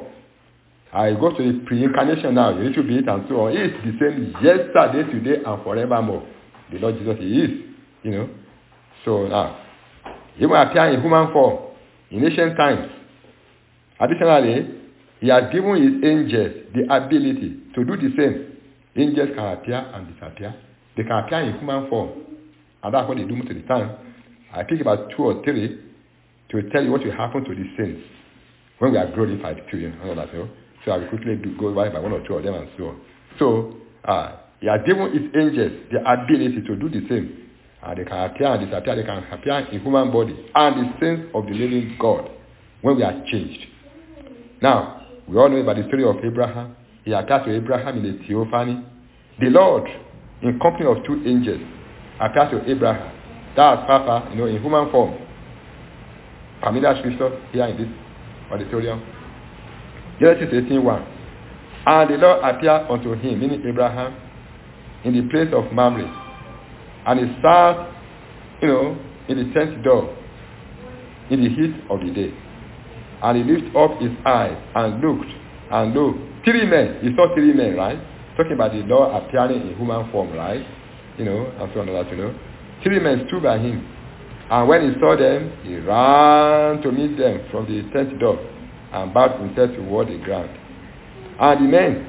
I uh, go to the pre-incarnation now, you need to be it and so on. He is the same yesterday, today, and forevermore. The Lord Jesus, he is, you know. So now, he even appeared in human form in ancient times. Additionally, he has given his angels the ability to do the same. Angels can appear and disappear. They can appear in human form. And that's what they do most of the time. I think about two or three to tell you what will happen to the saints when we are glorified to you. So I will quickly do, go by, by one or two of them and so on. So, uh, he has given his angels the ability to do the same. Uh, they can appear and disappear. They can appear in human body. And the saints of the living God when we are changed. Now, we all know about the story of Abraham. He appeared to Abraham in a theophany. The Lord, in company of two angels, appeared to Abraham. That was Papa, you know, in human form. Familiar scripture here in this auditorium. Genesis eighteen one. And the Lord appeared unto him, meaning Abraham, in the place of Mamre. And he sat, you know, in the tent door, in the heat of the day. And he lifted up his eyes and looked, and lo, three men. He saw three men, right? Talking about the Lord appearing in human form, right? You know, and so on and that, you know. Three men stood by him. And when he saw them, he ran to meet them from the tent door and bowed himself toward the ground. And the men,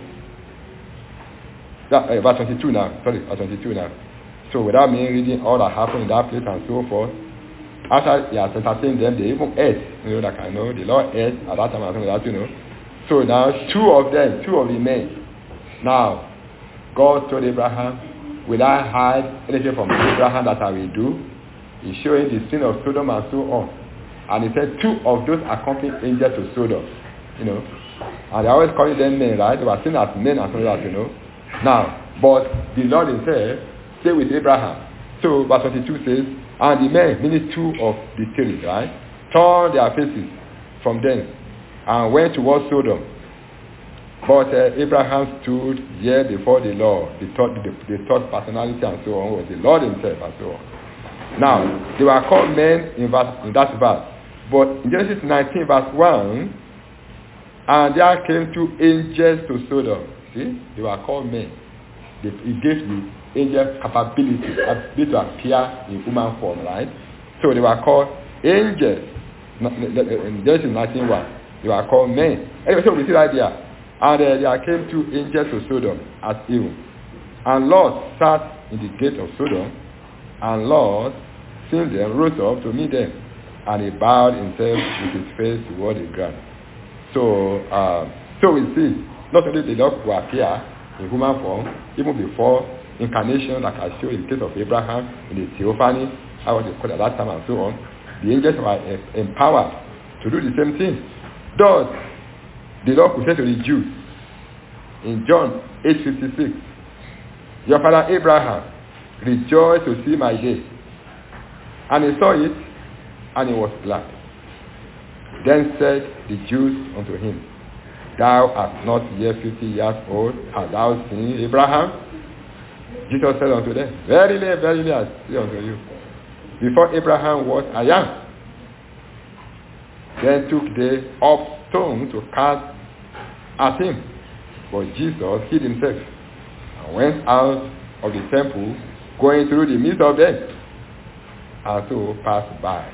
that, uh, verse twenty-two now, sorry, verse twenty-two now. So without me reading all that happened in that place and so forth, after he has entertained them, they even ate, you know, that I know, the Lord ate at that time and something like that, you know. So now, two of them, two of the men, now, God told Abraham, will I hide anything from Abraham that I will do? He's showing the sin of Sodom and so on. And he said two of those accompanied angels to Sodom, you know. And they always calling them men, right? They were seen as men and so that, you know. Now, but the Lord himself stayed with Abraham. So verse twenty-two says, and the men, meaning two of the three, right, turned their faces from thence and went towards Sodom. But uh, Abraham stood here before the Lord, the third, the, the third personality and so on, was the Lord himself and so on. Now, they were called men in, verse, in that verse. But in Genesis nineteen verse one, and there came two angels to Sodom. See, they were called men. They, he gave the angel capability, ability to appear in human form, right? So they were called angels. In Genesis nineteen one, they were called men. Anyway, so we see right there. And uh, there came two angels to Sodom as evil. And Lot sat in the gate of Sodom, and Lot, seeing them, rose up to meet them, and he bowed himself with his face toward the ground. So, uh, so we see, not only the Lord will appear in human form, even before incarnation, like I showed in the case of Abraham, in the theophany, how was it called at that time and so on, the angels were empowered to do the same thing. Thus, the Lord could say to the Jews in John eight fifty-six, your father Abraham rejoiced to see my day. And he saw it, and he was glad. Then said the Jews unto him, thou art not yet fifty years old, hast thou seen Abraham? Jesus said unto them, verily, verily, I say unto you, before Abraham was, I am. then took they up stone to cast at him. But Jesus hid himself and went out of the temple, going through the midst of them, and so passed by.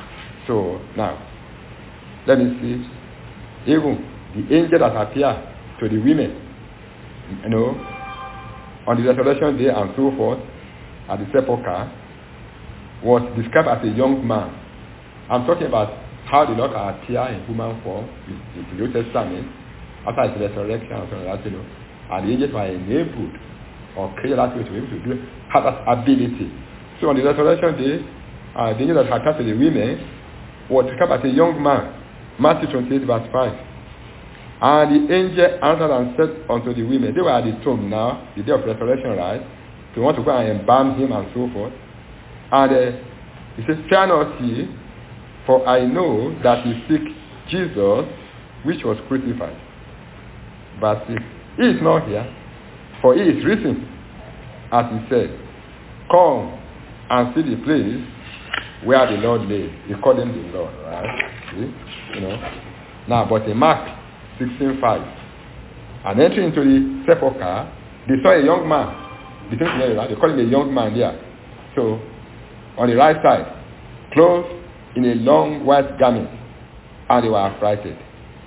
So now, let me see. Even the angel that appeared to the women, you know, on the resurrection day and so forth, at the sepulchre, was described as a young man. I'm talking about how the Lord can appear in human form in the Old Testament after his resurrection and so on, you know, and the angels were enabled or created that way to be able to do have that ability. So on the resurrection day, uh, the angel that appeared to the women was described as a young man. Matthew twenty-eight verse five. And the angel answered and said unto the women, they were at the tomb now, the day of resurrection, right? So they want to go and embalm him and so forth. And uh, he said, fear not ye, for I know that ye seek Jesus, which was crucified. Verse six. He is not here, for he is risen, as he said. Come and see the place where the Lord lay. He called him the Lord, right? See? You know. Now, but in Mark sixteen five, and entering into the sepulchre, they saw a young man. They think, right? They call him a young man there. So, on the right side, clothed in a long white garment, and they were affrighted.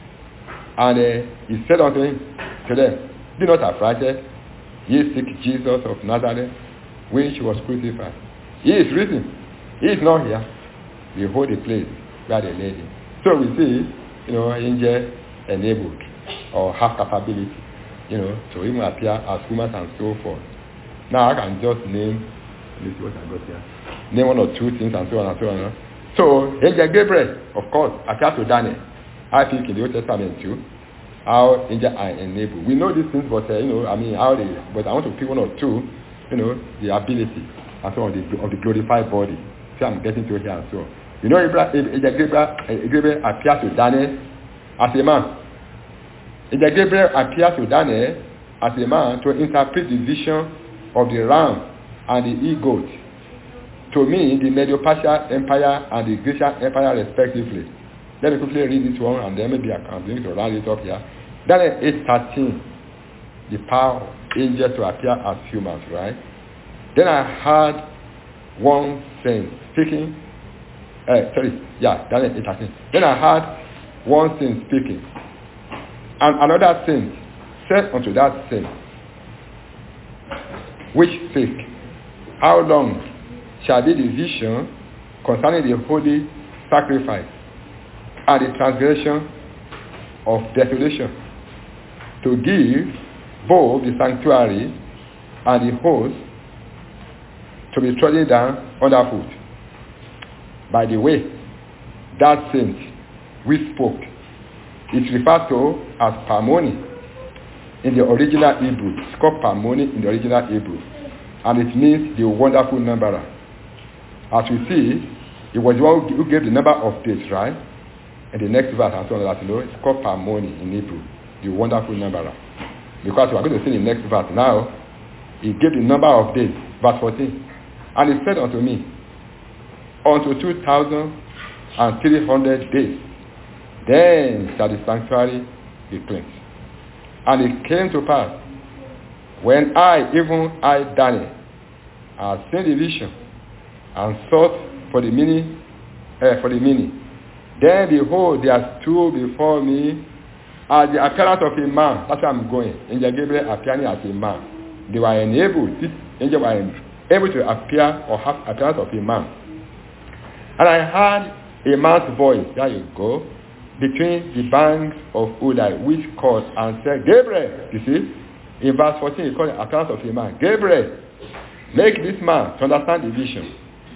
And uh, he said unto him, to them, be not affrighted, ye seek Jesus of Nazareth, which was crucified. He is risen. He is not here. Behold the place where they laid him. So we see, you know, angel enabled or have capability, you know, to even appear as humans and so forth. Now I can just name, let me see what I got here. Name one or two things and so on and so on. So angel Gabriel, of course, appeared to Daniel. I think in the Old Testament too, how angels are enabled. We know these things, but uh, you know, I mean, how they. But I want to pick one or two, you know, the ability and so on the, of the glorified body. See, I'm getting to here and so on. You know, angel Gabriel, Gabriel appeared to Daniel as a man. Angel Gabriel appeared to Daniel as a man to interpret the vision of the ram and the e-goat. To me, the Medo-Persian Empire and the Grecian Empire respectively. Let me quickly read this one and then maybe I can bring it to round it up here. Daniel eight thirteen, the power of angels to appear as humans, right? Then I heard one saint speaking, uh, sorry, yeah, Daniel eight thirteen. Then I heard one saint speaking, and another saint said unto that saint, which spake, how long shall be the vision concerning the holy sacrifice and the transgression of desolation, to give both the sanctuary and the host to be trodden down underfoot? By the way, that saint we spoke is referred to as Parmoni in the original Hebrew. It's called Parmoni in the original Hebrew, and it means the wonderful numberer. As we see, it was the one who gave the number of days, right? And the next verse, and so on, that you know, it's called Parmoni in Hebrew, the wonderful numberer. Because we are going to see the next verse now. He gave the number of days, verse fourteen. And he said unto me, unto two thousand and three hundred days, then shall the sanctuary be cleansed. And it came to pass, when I, even I, Daniel, had seen the vision, and sought for the meaning, uh, for the meaning, then behold, there stood before me as the appearance of a man. That's where I'm going. Angel Gabriel appearing as a man. They were enabled. This angel were able to appear or have appearance of a man. And I heard a man's voice. There you go. Between the banks of Ulai, which called and said, Gabriel. You see, in verse fourteen, he called the appearance of a man. Gabriel, make this man to understand the vision.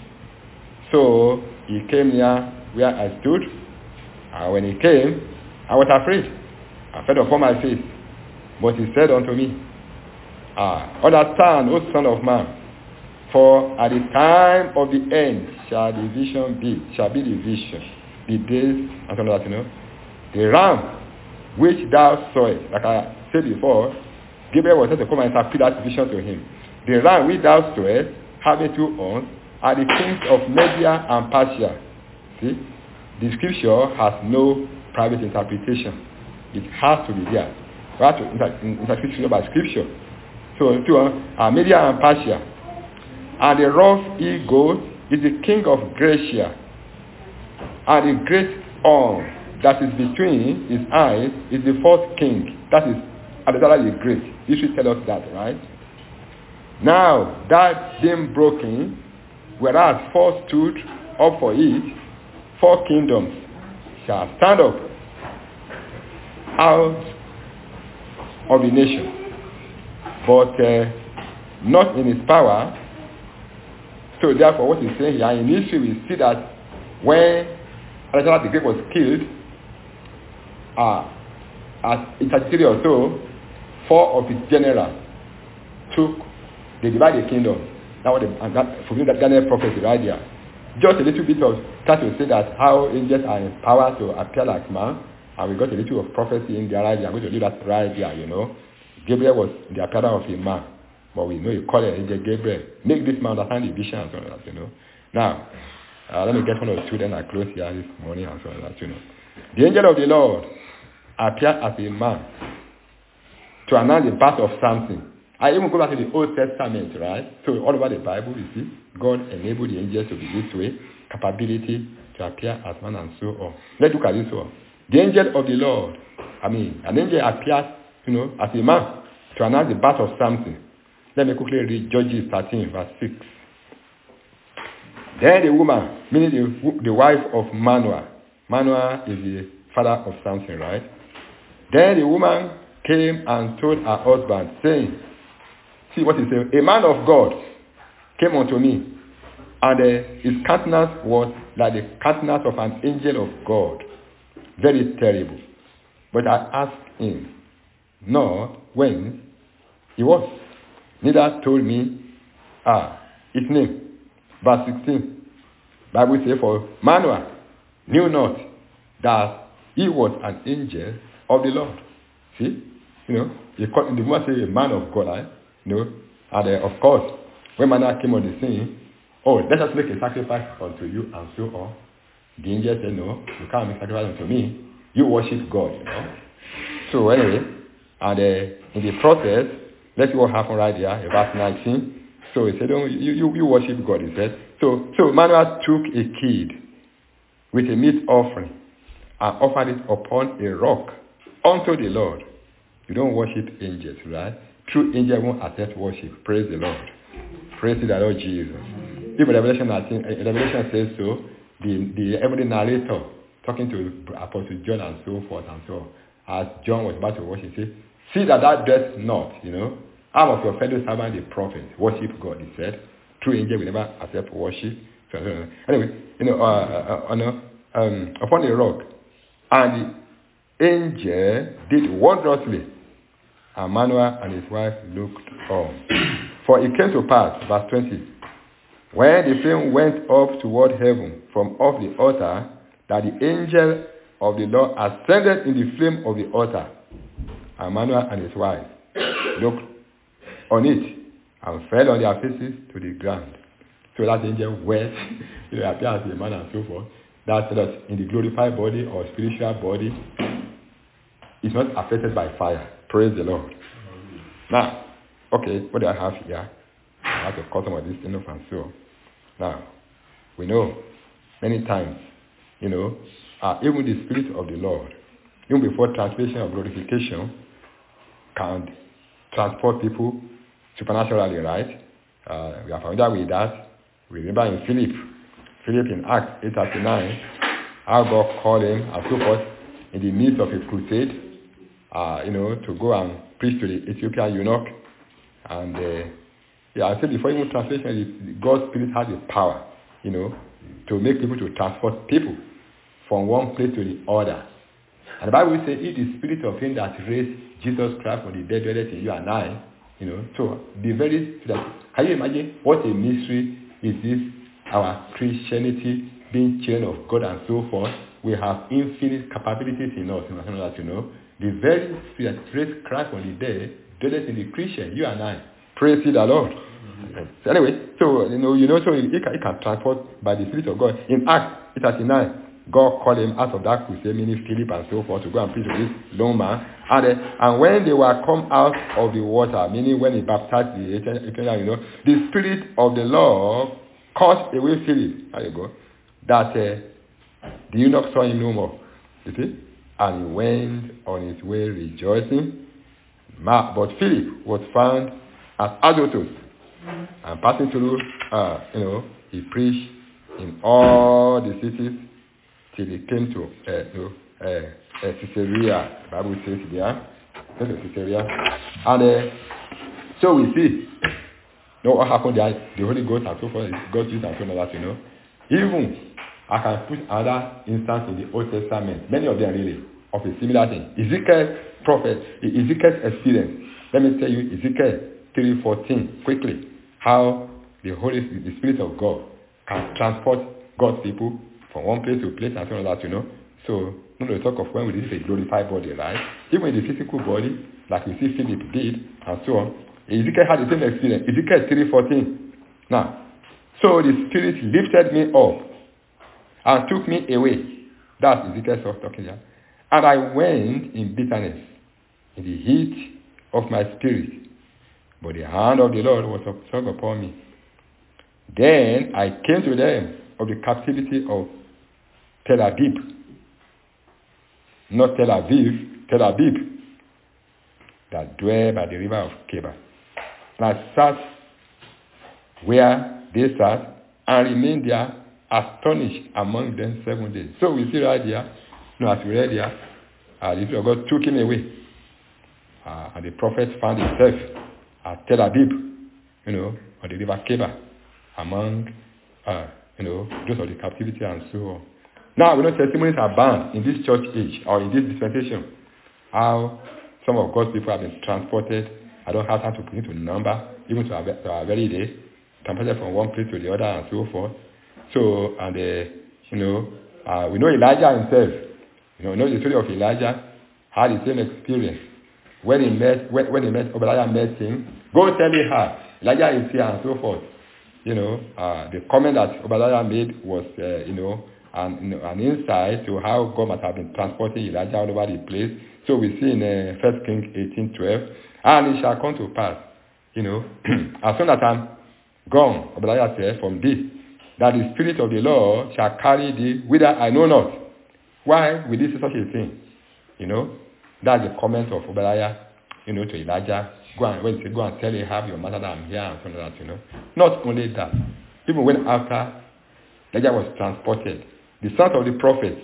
So he came near where I stood, and when he came, I was afraid. I fell upon my face. But he said unto me, Ah, understand, O son of man, for at the time of the end shall the vision be, shall be the vision, the days, and so on, you know. The ram which thou sawest, like I said before, Gabriel was said to come and interpret that vision to him. The ram which thou sawest, having two horns, are the kings of Media and Persia. See? the scripture has no private interpretation. It has to be there. We have to inter- interpret scripture by scripture. So, to uh, Media and Persia. And the rough eagle is the king of Gracia. And the great horn that is between his eyes is the fourth king. That is Alexander the Great. History tells us that, right? Now, that being broken, whereas four stood up for it, four kingdoms shall stand up out of the nation, but uh, not in his power. So therefore, what he's saying here, in history we see that when Alexander the Great was killed, uh, at thirty-three or so, four of his generals took, they divided the kingdom. That was the, and that, for me, that Daniel prophecy right there. Just a little bit of, try to say that how angels are empowered to appear like man, and we got a little of prophecy in there right there. I'm going to leave that right there, you know. Gabriel was the appearance of a man, but we know he called it angel Gabriel. Make this man understand the vision and so on, you know. Now, uh, let me get one or two, then I close here this morning and so on, you know. The angel of the Lord appeared as a man to announce the birth of something. I even go back to the Old Testament, right? So all over the Bible, you see, God enabled the angels to be this way, capability to appear as man and so on. Let's look at this one. The angel of the Lord, I mean, an angel appeared, you know, as a man to announce the birth of something. Let me quickly read Judges thirteen, verse six. Then the woman, meaning the, the wife of Manoah. Manoah is the father of Samson, right? Then the woman came and told her husband, saying, see what he said, a man of God came unto me, and uh, his countenance was like the countenance of an angel of God, very terrible. But I asked him, nor when he was, neither told me ah, his name. Verse sixteen, Bible says, for Manoah knew not that he was an angel of the Lord. See? You know, he called, the woman say a man of God, right? You know, and uh, of course, when Manoah came on the scene, oh, let us make a sacrifice unto you and so on. The angel said, no, you can't make sacrifice unto me. You worship God, you know. So anyway, and uh, in the process, let's see what happened right there, in verse nineteen. So he said, oh, you, you, you worship God, he said. So, so Manoah took a kid with a meat offering and offered it upon a rock unto the Lord. You don't worship angels, right? True angel won't accept worship. Praise the Lord. Praise the Lord Jesus. Even Revelation, I think, Revelation says so. The, the every narrator talking to Apostle John and so forth and so on. As John was about to worship, he said, see that thou doest not, you know. I'm of your fellow servant, the prophet. Worship God, he said. True angel will never accept worship. So, uh, anyway, you know, uh, uh, uh, um, upon the rock. And the angel did wondrously. And Manoah and his wife looked on. For it came to pass, verse twenty, when the flame went up toward heaven from off the altar, that the angel of the Lord ascended in the flame of the altar. And Manoah and his wife looked on it and fell on their faces to the ground. So that angel went, you know, appeared as a man and so forth. That's that in the glorified body or spiritual body, it's not affected by fire. Praise the Lord. Now, okay, what do I have here? I have to cut some of this thing off and so. Now, we know many times, you know, uh, even the Spirit of the Lord, even before translation of glorification, can transport people supernaturally, right? Uh, we are familiar with that. We remember in Philip, Philip in Acts eight thirty-nine, how God called him and so forth in the midst of a crusade, uh, you know, to go and preach to the Ethiopian eunuch. And uh, yeah, I said before even translation, God's Spirit has the power, you know, to make people to transport people from one place to the other. And the Bible says, if the Spirit of him that raised Jesus Christ from the dead dwelleth in you and I, you know, so the very, can you imagine what a mystery is this, our Christianity being children of God and so forth. We have infinite capabilities in us, you know, that, you know. The very Spirit that raised Christ from the dead dwelleth in the Christian, you and I. Praise the Lord. Mm-hmm. So anyway, so, you know, you know, so it can, it can transport by the Spirit of God. In Acts eight thirty-nine, God called him out of that crusade, meaning Philip and so forth, to go and preach to this lone man. And, uh, and when they were come out of the water, meaning when he baptized the Ethiopian, you know, the Spirit of the Lord caused away Philip. There you go. That uh, the eunuch saw him no more. You see? And he went on his way rejoicing. But Philip was found at Azotus, and passing through, uh, you know, he preached in all the cities till he came to uh, you know, uh, uh, Caesarea. The Bible says there, Caesarea, and uh, so we see, you know what happened there. The Holy Ghost and so forth, God used and so on that, you know. Even I can put another instance in the Old Testament, many of them really, of a similar thing. Ezekiel's prophet, Ezekiel's experience. Let me tell you Ezekiel three fourteen quickly, how the Holy the Spirit of God can transport God's people from one place to a place and so on that, you know. So, when we talk of when we receive a glorified body, right? Even in the physical body, like we see Philip did, and so on, Ezekiel had the same experience. Ezekiel three fourteen. Now, so the Spirit lifted me up and took me away. That's Ezekiel talking here. And I went in bitterness, in the heat of my spirit. But the hand of the Lord was strong upon me. Then I came to them of the captivity of Tel Aviv. Not Tel Aviv, Tel Aviv, that dwell by the river of Keba. And I sat where they sat and remained there astonished among them seven days. So we see right here, you know, as we read here, uh, the Spirit of God took him away. Uh, and the prophet found himself at Tel Aviv, you know, on the river Keba, among, uh, you know, those of the captivity and so on. Now, we know testimonies are bound in this church age, or in this dispensation, how some of God's people have been transported. I don't have time to put into number, even to our, to our very day, transported from one place to the other and so forth. So, and, uh, you know, uh, we know Elijah himself, you know, you know the story of Elijah, had the same experience. When he met, when, when he met, Obadiah met him, go tell her, Elijah is here and so forth. You know, uh, the comment that Obadiah made was, uh, you know, an, you know, an insight to how God must have been transporting Elijah all over the place. So we see in uh, First Kings eighteen twelve, and it shall come to pass, you know, as soon as I'm gone, Obadiah said, from thee, that the Spirit of the Lord shall carry thee whither I know not. Why will this be such a thing? You know, that's the comment of Obadiah, you know, to Elijah. Go and, when he said, go and tell Ahab your matter that I'm here and something like that, you know. Not only that, even when after Elijah was transported, the sons of the prophets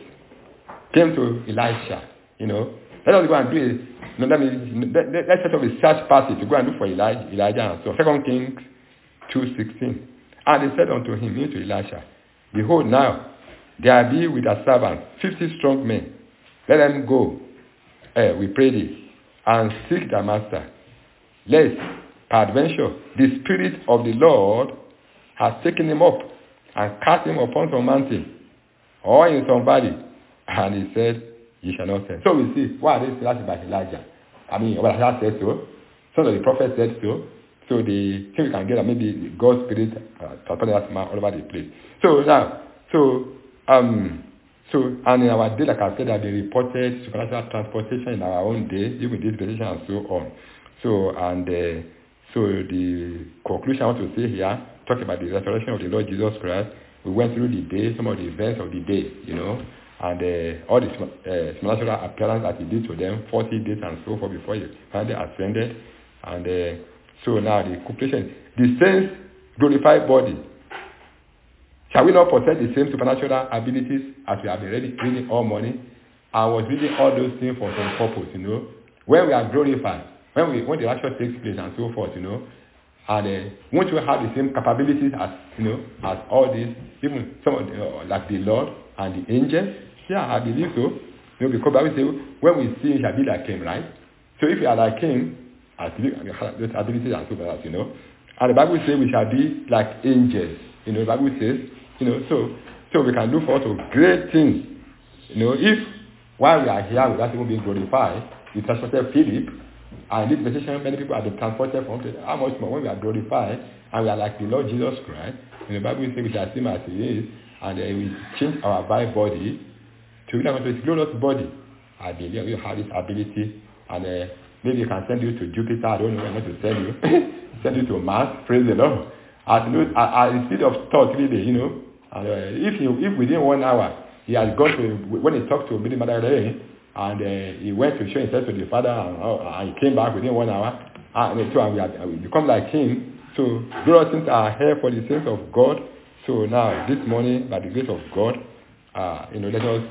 came to Elisha, you know. Let us go and do it. You know, let me, let, let, let's set up a search party to go and look for Elijah, Elijah and so. Second Kings two sixteen. And they said unto him, meaning to Elisha, behold now, there be with a servant fifty strong men. Let them go, eh, we pray thee, and seek their master. Lest, peradventure, the Spirit of the Lord has taken him up and cast him upon some mountain or in some valley. And he said, ye shall not send. So we see, why are they still by Elijah? I mean, Obadiah said so. Some of the prophets said so. So the thing we can get that maybe God's Spirit uh, transported that man all over the place. So now, so, um, so, and in our day, like I said, that they reported supernatural transportation in our own day, even this position and so on. So, and uh, so the conclusion I want to say here, talking about the resurrection of the Lord Jesus Christ, we went through the day, some of the events of the day, you know, and uh, all the uh, supernatural appearance that he did to them, forty days and so forth before he finally ascended. And uh, so now the conclusion, the saints' glorified body, shall we not possess the same supernatural abilities as we have been reading all morning? I was reading all those things for some purpose, you know. When we are glorified, when we when the rapture takes place and so forth, you know, and uh, won't we have the same capabilities as, you know, as all these, even some of the, uh, like the Lord and the angels? Yeah, I believe so. You know, because the Bible says, when we see him, shall be like him, right? So if we are like him, I believe those abilities and so forth, you know. And the Bible says we shall be like angels. You know, the Bible says, you know, so so we can look forward to great things. You know, if while we are here without even being glorified, we transported Philip, and in this position many people have been transported from place. How much more when we are glorified and we are like the Lord Jesus Christ? And the Bible says we shall see him as he is, and uh, we change our body to bring them to his glorious body. I believe you have this ability, and uh, maybe you can send you to Jupiter. I don't know where to send you. Send you to Mars. Praise the Lord. At, at, at the speed of thought, really, you know. And, uh, if you, if within one hour he has gone to, when he talked to Billy Madara, and uh, he went to show himself to the Father, and, uh, and he came back within one hour, and so and we, have, we become like him. So glorious things are here for the saints of God. So now this morning, by the grace of God, uh, you know, let us,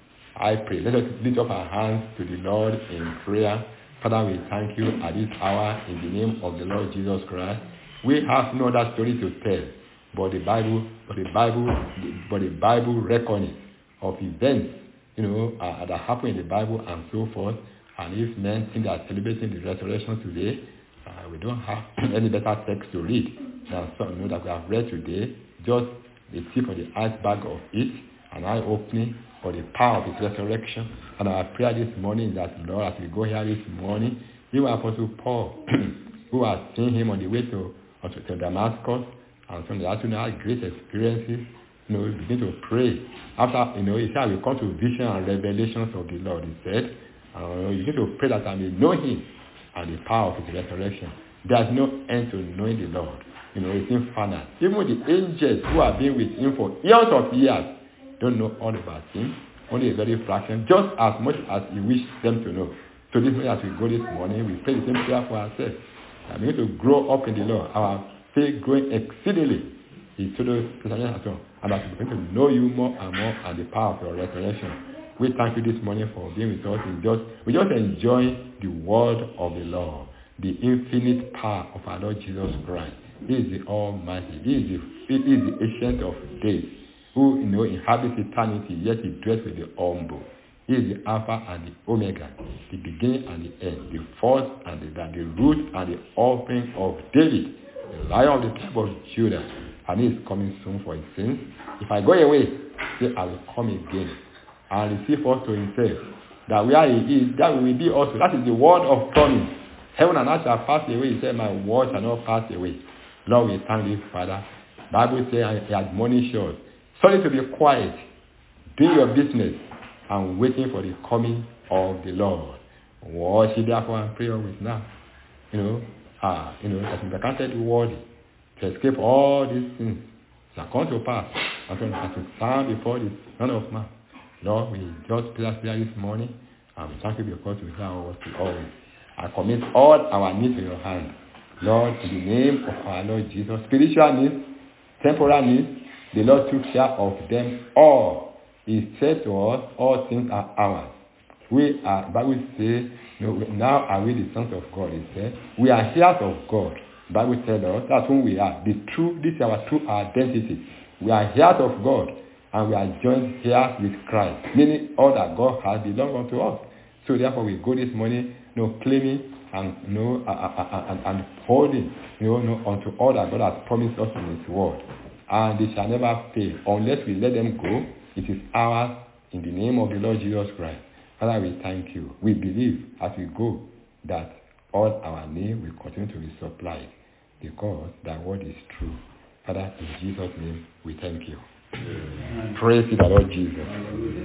I pray, let us lift up our hands to the Lord in prayer. Father, we thank you at this hour in the name of the Lord Jesus Christ. We have no other story to tell, but the Bible, but the Bible, but the Bible reckoning of events, you know, uh, that happen in the Bible and so forth. And if men think they are celebrating the resurrection today, uh, we don't have any better text to read than some you know, that we have read today. Just the tip of the iceberg of it, an eye opening for the power of his resurrection. And our prayer this morning is that, Lord, as we go here this morning, even Apostle Paul, who has seen him on the way to, to Damascus, and some of the afternoon had great experiences, you know, begin to pray. After, you know, he said, we come to vision and revelations of the Lord, he said, uh, you need to pray that I may know him and the power of his resurrection. There's no end to knowing the Lord. You know, it's infernal. Even the angels who have been with him for years of years don't know all about him, only a very fraction, just as much as he wished them to know. So this morning, as we go this morning, we pray the same prayer for ourselves. And we need to grow up in the Lord. Our faith growing exceedingly. He told us, and as we begin to know you more and more and the power of your resurrection. We thank you this morning for being with us. We just, we just enjoy the word of the Lord, the infinite power of our Lord Jesus Christ. He is the Almighty. He is the, he is the Ancient of Days, who, you know, inhabits eternity, yet he dwells with the humble. He is the Alpha and the Omega, the beginning and the end, the first and the, the root and the offering of David, the Lion of the tribe of Judah, and he is coming soon for his sins. If I go away, say I will come again and receive us to himself, that where he is, that we will be also. That is the word of promise. Heaven and earth shall pass away. He said, my word shall not pass away. Lord, we thank you, Father. The Bible says, he admonished us, study to be quiet, doing your business, and waiting for the coming of the Lord. What should therefore and pray always now? You know, ah, you know, that we are counted worthy to escape all these things that come to pass, and to stand before the Son of Man. Lord, we just pray that prayer this morning, and we thank you because we hear our words always. I commit all our needs in your hand. Lord, in the name of our Lord Jesus, spiritual needs, temporal needs, the Lord took care of them all. He said to us, all things are ours. We are, the Bible says, you know, now are we the sons of God, he said. We are heirs of God. The Bible tells us that's who we are. The true, this is our true identity. We are heirs of God, and we are joined here with Christ, meaning all that God has belongs unto us. So therefore we go this morning, you know, claiming and you know, uh, uh, uh, and, and holding, you know, you know, unto all that God has promised us in his word. And they shall never fail unless we let them go. It is ours in the name of the Lord Jesus Christ. Father, we thank you. We believe as we go that all our needs will continue to be supplied because that word is true. Father, in Jesus' name, we thank you. Amen. Praise the Lord Jesus.